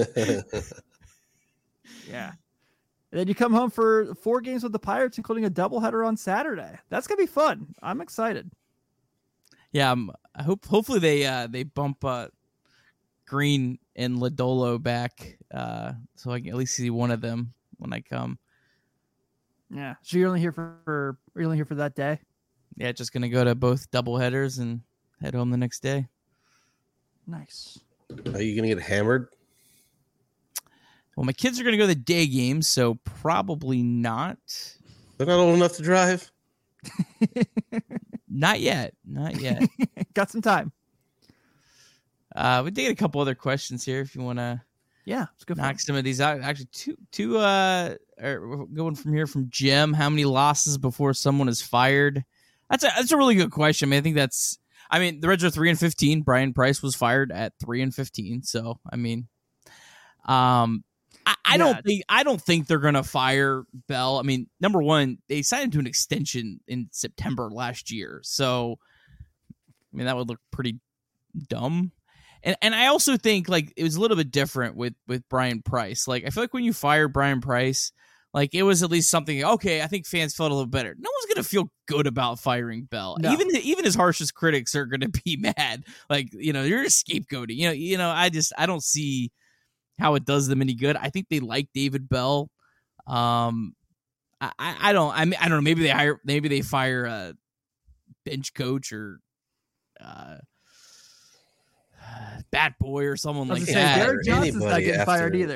Yeah. And then you come home for four games with the Pirates, including a doubleheader on Saturday. That's gonna be fun. I'm excited. Yeah, um, I hope hopefully they uh, they bump uh, Green and Lodolo back, uh, so I can at least see one of them when I come. Yeah. So you're only here for, for you're only here for that day. Yeah, just gonna go to both doubleheaders and head home the next day. Nice. Are you going to get hammered? Well, my kids are gonna go to the day games, so probably not. They're not old enough to drive. Not yet. Not yet. Got some time. uh, we did get a couple other questions here if you want to Yeah, it's good. knock some of these out. Actually, two, two, uh, are going from here from Jim. How many losses before someone is fired? That's a, that's a really good question. I mean, I think that's, I mean, the Reds are three and fifteen. Brian Price was fired at three and fifteen. So, I mean, um, I, I Yeah. don't think, I don't think they're going to fire Bell. I mean, number one, they signed him to an extension in September last year. So, I mean, that would look pretty dumb. And and I also think like it was a little bit different with with Brian Price. Like I feel like when you fired Brian Price, like it was at least something. Okay, I think fans felt a little better. No one's gonna feel good about firing Bell. No. Even even his harshest critics are gonna be mad. Like you know you're scapegoating. You know you know I just I don't see how it does them any good. I think they like David Bell. Um, I I, I don't I mean I don't know. Maybe they hire maybe they fire a bench coach or. Uh, Bat Boy or someone I was like gonna say, that. Derek Johnson's not anybody getting fired after- either.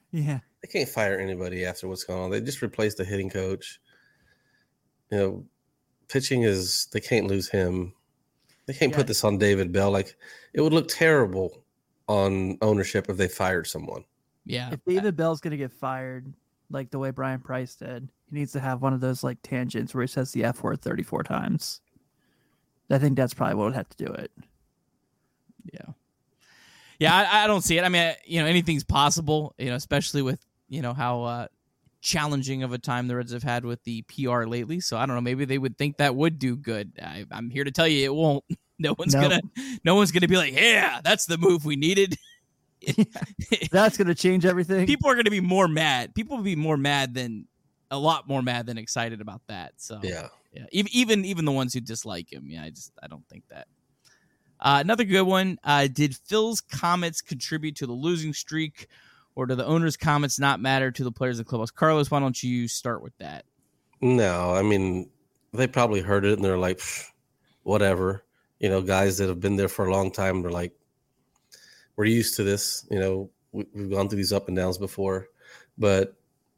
Yeah. They can't fire anybody after what's going on. They just replaced the hitting coach. You know, pitching is, they can't lose him. They can't Yeah. put this on David Bell. Like, it would look terrible on ownership if they fired someone. Yeah. If David Bell's going to get fired, like the way Brian Price did, he needs to have one of those like tangents where he says the F word thirty-four times. I think that's probably what would have to do it. Yeah. Yeah, I, I don't see it. I mean, I, you know, anything's possible, you know, especially with, you know, how uh, challenging of a time the Reds have had with the P R lately. So I don't know, maybe they would think that would do good. I, I'm here to tell you it won't. No one's No. gonna no one's gonna be like, yeah, that's the move we needed. That's going to change everything. People are gonna be more mad. People will be more mad than a lot more mad than excited about that. So Yeah. yeah. Even even even the ones who dislike him. Yeah, I just I don't think that. Uh, another good one. Uh, did Phil's comments contribute to the losing streak, or do the owner's comments not matter to the players of the clubhouse? Carlos, why don't you start with that? No, I mean, they probably heard it and they're like, whatever. You know, guys that have been there for a long time, they're like, we're used to this. You know, we, we've gone through these up and downs before. But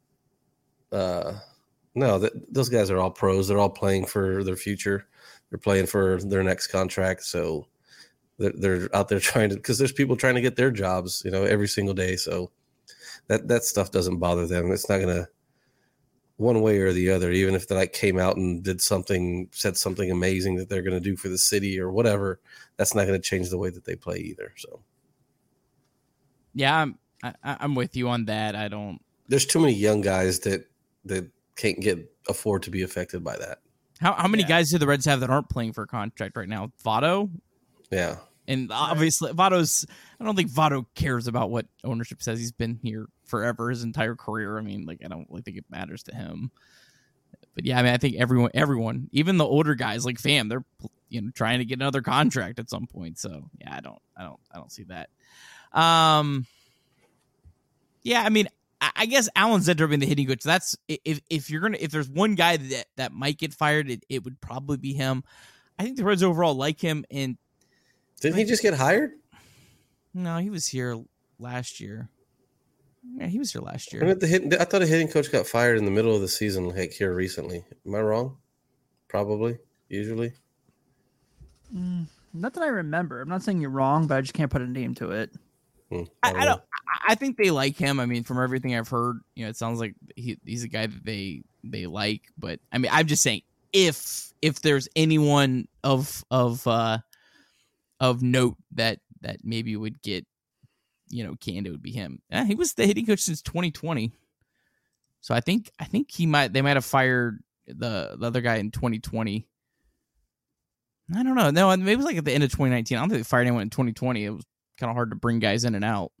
uh, no, th- those guys are all pros. They're all playing for their future. They're playing for their next contract. So they're, they're out there trying to, because there's people trying to get their jobs, you know, every single day. So that, that stuff doesn't bother them. It's not going to, one way or the other, even if they like came out and did something, said something amazing that they're going to do for the city or whatever, that's not going to change the way that they play either. So, Yeah, I'm I, I'm with you on that. I don't. there's too many young guys that that can't get afford to be affected by that. How how many Yeah. guys do the Reds have that aren't playing for a contract right now? Votto, Yeah, and obviously Votto's. I don't think Votto cares about what ownership says. He's been here forever, his entire career. I mean, like I don't really think it matters to him. But yeah, I mean, I think everyone, everyone, even the older guys like Pham, they're you know trying to get another contract at some point. So yeah, I don't, I don't, I don't see that. Um, yeah, I mean, I, I guess Alan Zenter being the hitting coach. That's if if you're gonna if there's one guy that that might get fired, it, it would probably be him. I think the Reds overall like him, and didn't he just get hired? no, he was here last year. Yeah, he was here last year. I, mean, the hit, I thought a hitting coach got fired in the middle of the season, like here recently. Am I wrong? Probably, usually. Mm, not that I remember. I'm not saying you're wrong, but I just can't put a name to it. Hmm, I, I know. don't. I think they like him. I mean, from everything I've heard, you know, it sounds like he, he's a guy that they they like. But I mean, I'm just saying, if if there's anyone of of uh, of note that that maybe would get, you know, canned, it would be him. Eh, he was the hitting coach since twenty twenty, so I think I think he might they might have fired the, the other guy in twenty twenty. I don't know. No, maybe it was like at the end of twenty nineteen. I don't think they fired anyone in twenty twenty. It was kind of hard to bring guys in and out.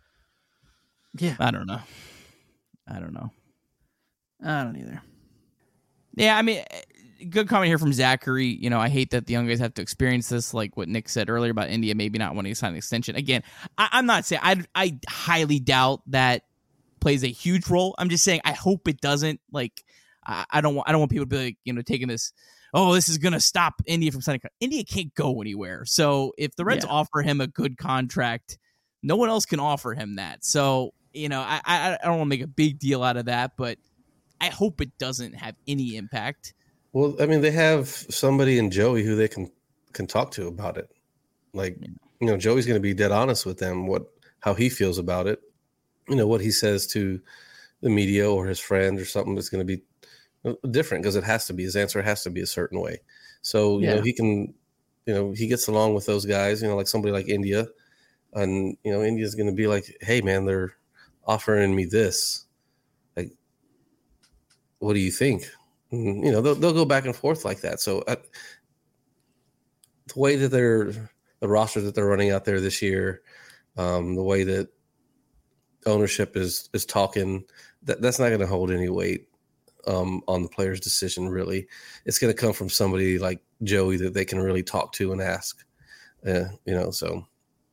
Yeah, I don't know. I don't know. I don't either. Yeah, I mean, good comment here from Zachary. You know, I hate that the young guys have to experience this, like what Nick said earlier about India maybe not wanting to sign an extension. Again, I, I'm not saying I I highly doubt that plays a huge role. I'm just saying I hope it doesn't. Like, I, I don't want I don't want people to be like, you know, taking this. Oh, this is gonna stop India from signing. India can't go anywhere. So if the Reds Yeah. offer him a good contract, no one else can offer him that. So you know, I I, I don't want to make a big deal out of that, but I hope it doesn't have any impact. Well, I mean, they have somebody in Joey who they can can talk to about it. Like, you know, Joey's going to be dead honest with them what how he feels about it. You know, what he says to the media or his friend or something is going to be different because it has to be. His answer has to be a certain way. So, you Yeah. know, he can, you know, he gets along with those guys, you know, like somebody like India. And, you know, India's going to be like, hey, man, they're offering me this. Like, what do you think? And, you know, they'll, they'll go back and forth like that. So uh, the way that they're, the roster that they're running out there this year, um, the way that ownership is is talking, that, that's not going to hold any weight um, on the player's decision, really. It's going to come from somebody like Joey that they can really talk to and ask, uh, you know, so.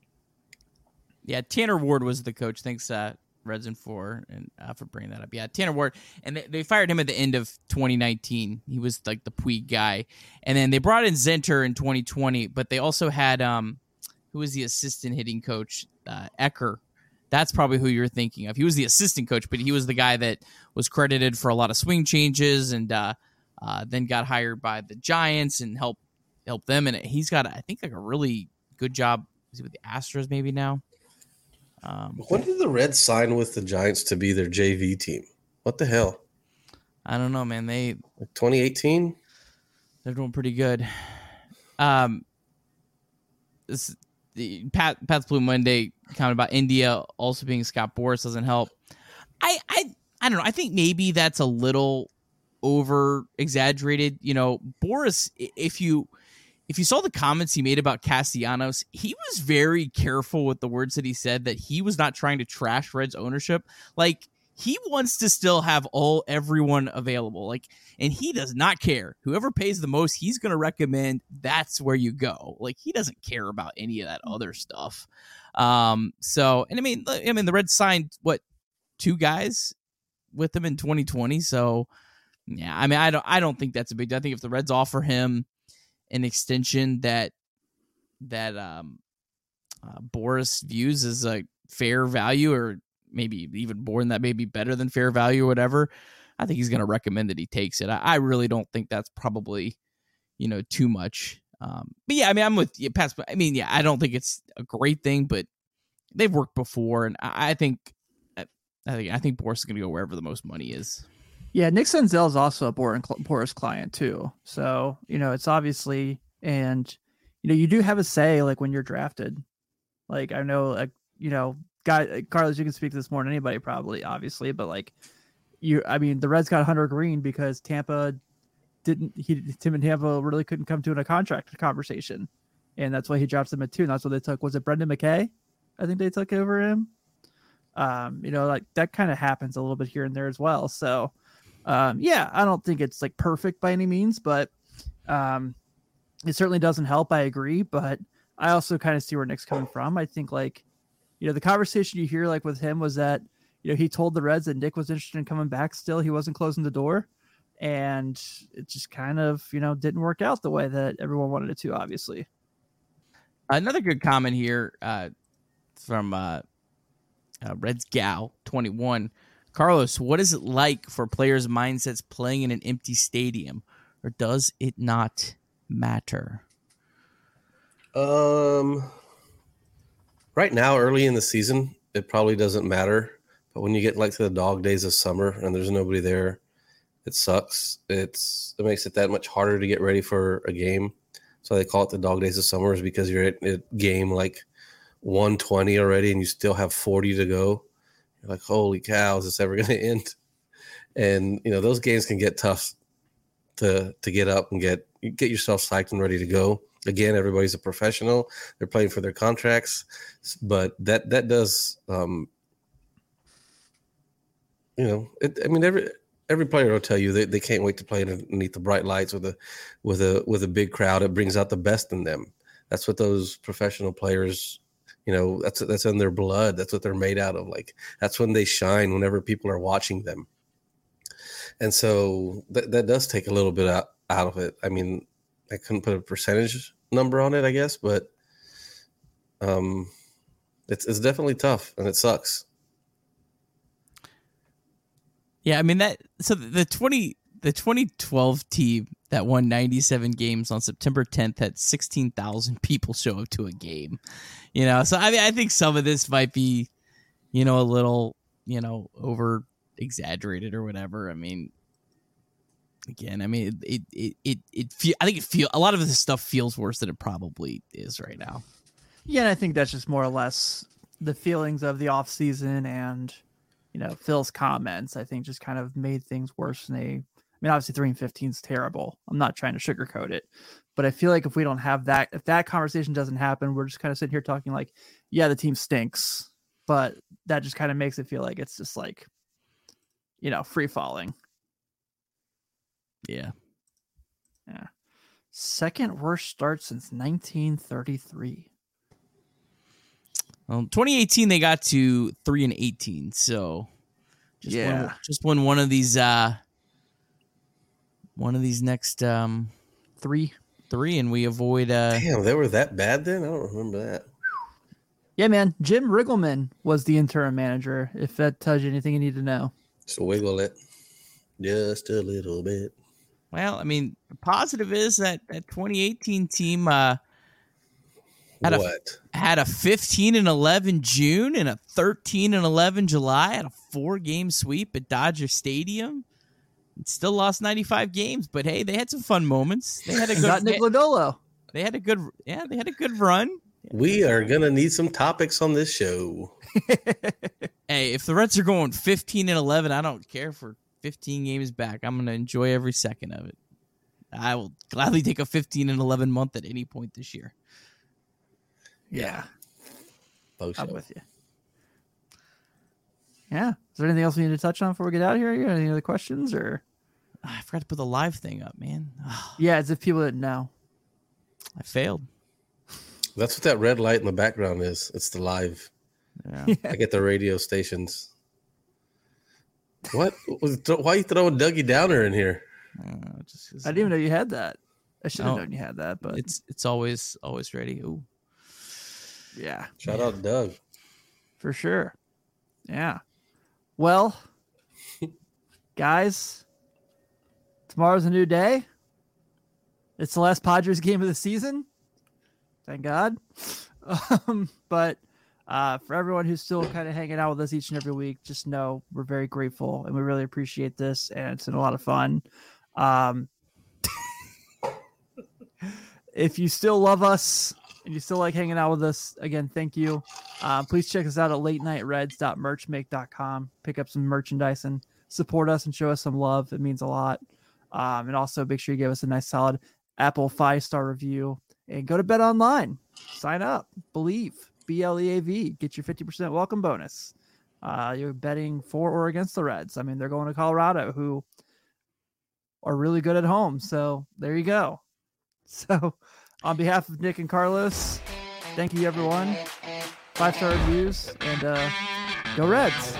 Yeah, Tanner Ward was the coach. Thanks, uh, Redson, for and uh, for bringing that up. Yeah, Tanner Ward, and they, they fired him at the end of twenty nineteen. He was like the Puig guy, and then they brought in Zenter in twenty twenty. But they also had um, who was the assistant hitting coach, uh, Ecker, That's probably who you're thinking of. He was the assistant coach, but he was the guy that was credited for a lot of swing changes and uh, uh, then got hired by the Giants and helped help them. And he's got, I think, like a really good job. Is he with the Astros maybe now? Um, when did the Reds sign with the Giants to be their J V team? What the hell? I don't know, man. They like twenty eighteen. They're doing pretty good. Um, this the Pat Pat's Blue Monday comment about India also being Scott Boras doesn't help. I I I don't know. I think maybe that's a little over exaggerated. You know, Boras, if you if you saw the comments he made about Castellanos, he was very careful with the words that he said, that he was not trying to trash Reds ownership. Like, he wants to still have all everyone available. Like, and he does not care. Whoever pays the most, he's going to recommend that's where you go. Like, he doesn't care about any of that other stuff. Um, so, and I mean, I mean, the Reds signed what, two guys with him in twenty twenty. So, yeah, I mean, I don't, I don't think that's a big deal. I think if the Reds offer him an extension that that um, uh, Boras views as a fair value, or maybe even more than that, maybe better than fair value or whatever, I think he's going to recommend that he takes it. I, I really don't think that's probably, you know, too much. Um, but yeah, I mean, I'm with you, Pat. I mean, yeah, I don't think it's a great thing, but they've worked before, and I, I think, I, I think, I think Boras is going to go wherever the most money is. Yeah, Nick Senzel is also a Boras client too. So, you know, it's obviously, and, you know, you do have a say, like, when you're drafted. Like, I know, like, you know, guy, Carlos, you can speak to this more than anybody probably, obviously, but like, you, I mean, the Reds got Hunter Green because Tampa didn't, he, Tim and Tampa really couldn't come to a contract conversation. And that's why he dropped them at two. And that's what they took. Was it Brendan McKay? I think they took over him. Um, you know, like, that kind of happens a little bit here and there as well. So, Um, yeah, I don't think it's like perfect by any means, but um, it certainly doesn't help. I agree, but I also kind of see where Nick's coming from. I think, like, you know, the conversation you hear like with him was that, you know, he told the Reds that Nick was interested in coming back still. He wasn't closing the door, and it just kind of, you know, didn't work out the way that everyone wanted it to, obviously. Another good comment here uh, from uh, uh, Reds Gal twenty-one. Carlos, what is it like for players' mindsets playing in an empty stadium, or does it not matter? Um, right now, early in the season, it probably doesn't matter. But when you get like to the dog days of summer and there's nobody there, it sucks. It's it makes it that much harder to get ready for a game. So they call it the dog days of summer, is because you're at a game like one twenty already and you still have forty to go. You're like, holy cow, is this ever going to end? And, you know, those games can get tough to to get up and get get yourself psyched and ready to go. Again, everybody's a professional. They're playing for their contracts. But that that does, um, you know, it, I mean, every every player will tell you they, they can't wait to play underneath the bright lights with a with a with a big crowd. It brings out the best in them. That's what those professional players, you know, that's that's in their blood. That's what they're made out of. Like, that's when they shine, whenever people are watching them. And so that that does take a little bit out, out of it. I mean, I couldn't put a percentage number on it, I guess, but um, it's it's definitely tough and it sucks. Yeah, I mean that. So the twenty the twenty twelve team that won ninety-seven games on September tenth had sixteen thousand people show up to a game. You know, so I mean, I think some of this might be, you know, a little, you know, over exaggerated or whatever. I mean, again, I mean, it it it it feel, I think it feel a lot of this stuff feels worse than it probably is right now. Yeah, and I think that's just more or less the feelings of the off season, and, you know, Phil's comments, I think, just kind of made things worse than they. I mean, obviously three and fifteen is terrible. I'm not trying to sugarcoat it, but I feel like if we don't have that, if that conversation doesn't happen, we're just kind of sitting here talking like, yeah, the team stinks, but that just kind of makes it feel like it's just like, you know, free falling. Yeah. Yeah. Second worst start since nineteen thirty-three. Well, twenty eighteen they got to three and eighteen, so just yeah, won, just won one of these. Uh, one of these next um, three, three, and we avoid. Uh, Damn, they were that bad then? I don't remember that. Yeah, man. Jim Riggleman was the interim manager, if that tells you anything you need to know. So wiggle it just a little bit. Well, I mean, the positive is that that twenty eighteen team uh, had what? a had a fifteen and eleven June and a thirteen and eleven July, had a four game sweep at Dodger Stadium. Still lost ninety-five games, but hey, they had some fun moments. They had a good Got Nick Lodolo. They had a good yeah, they had a good run. We are gonna need some topics on this show. Hey, if the Reds are going fifteen and eleven, I don't care for fifteen games back. I'm gonna enjoy every second of it. I will gladly take a fifteen and eleven month at any point this year. Yeah. Post I'm show. with you. Yeah. Is there anything else we need to touch on before we get out of here? You got any other questions or? I forgot to put the live thing up, man. Yeah, as if people didn't know. I failed. That's what that red light in the background is. It's the live. Yeah. I get the radio stations. What? Why are you throwing Dougie Downer in here? Uh, just 'cause, I didn't even know you had that. I should have Oh. known you had that, but It's it's always always ready. Ooh. yeah, Shout out Doug. for sure. Yeah. Well, guys, tomorrow's a new day. It's the last Padres game of the season. Thank God. Um, but uh, for everyone who's still kind of hanging out with us each and every week, just know we're very grateful and we really appreciate this. And it's been a lot of fun. Um, if you still love us and you still like hanging out with us, again, thank you. Uh, please check us out at late night reds dot merch make dot com. Pick up some merchandise and support us and show us some love. It means a lot. Um, and also make sure you give us a nice solid Apple five-star review and go to Bet Online. Sign up. Believe. B L E A V. Get your fifty percent welcome bonus. Uh, you're betting for or against the Reds. I mean, they're going to Colorado, who are really good at home. So there you go. So on behalf of Nick and Carlos, thank you, everyone. Five-star reviews, and uh, go Reds.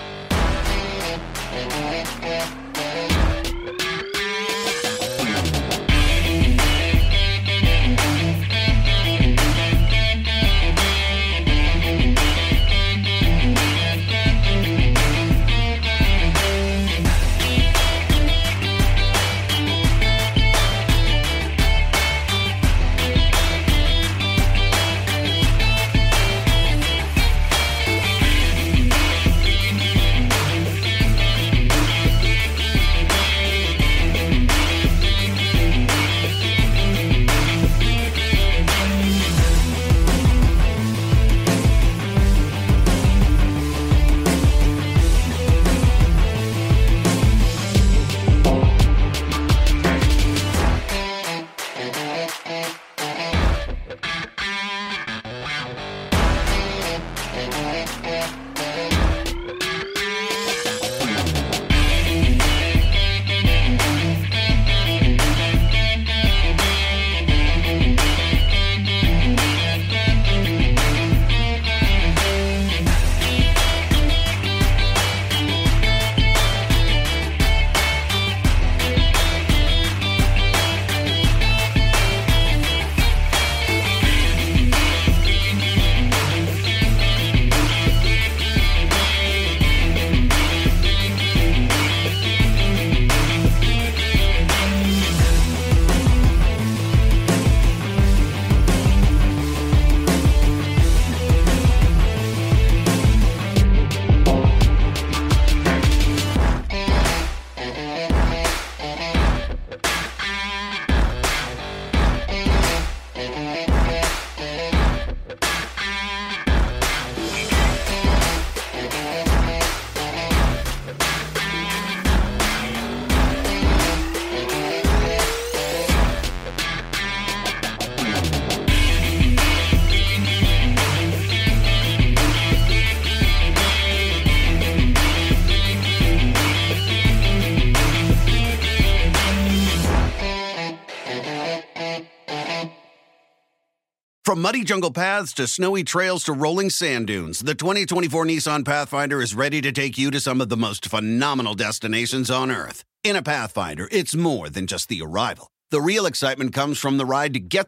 From muddy jungle paths to snowy trails to rolling sand dunes, the twenty twenty-four Nissan Pathfinder is ready to take you to some of the most phenomenal destinations on Earth. In a Pathfinder, it's more than just the arrival. The real excitement comes from the ride to get there.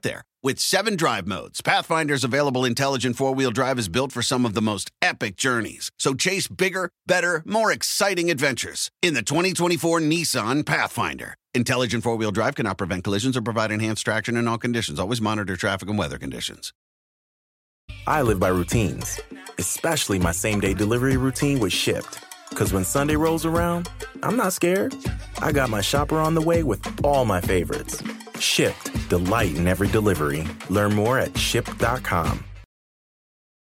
With seven drive modes, Pathfinder's available intelligent four-wheel drive is built for some of the most epic journeys. So chase bigger, better, more exciting adventures in the twenty twenty-four Nissan Pathfinder. Intelligent four-wheel drive cannot prevent collisions or provide enhanced traction in all conditions. Always monitor traffic and weather conditions. I live by routines, especially my same-day delivery routine with Shipt. Because when Sunday rolls around, I'm not scared. I got my shopper on the way with all my favorites. Shipt, delight in every delivery. Learn more at shipt dot com.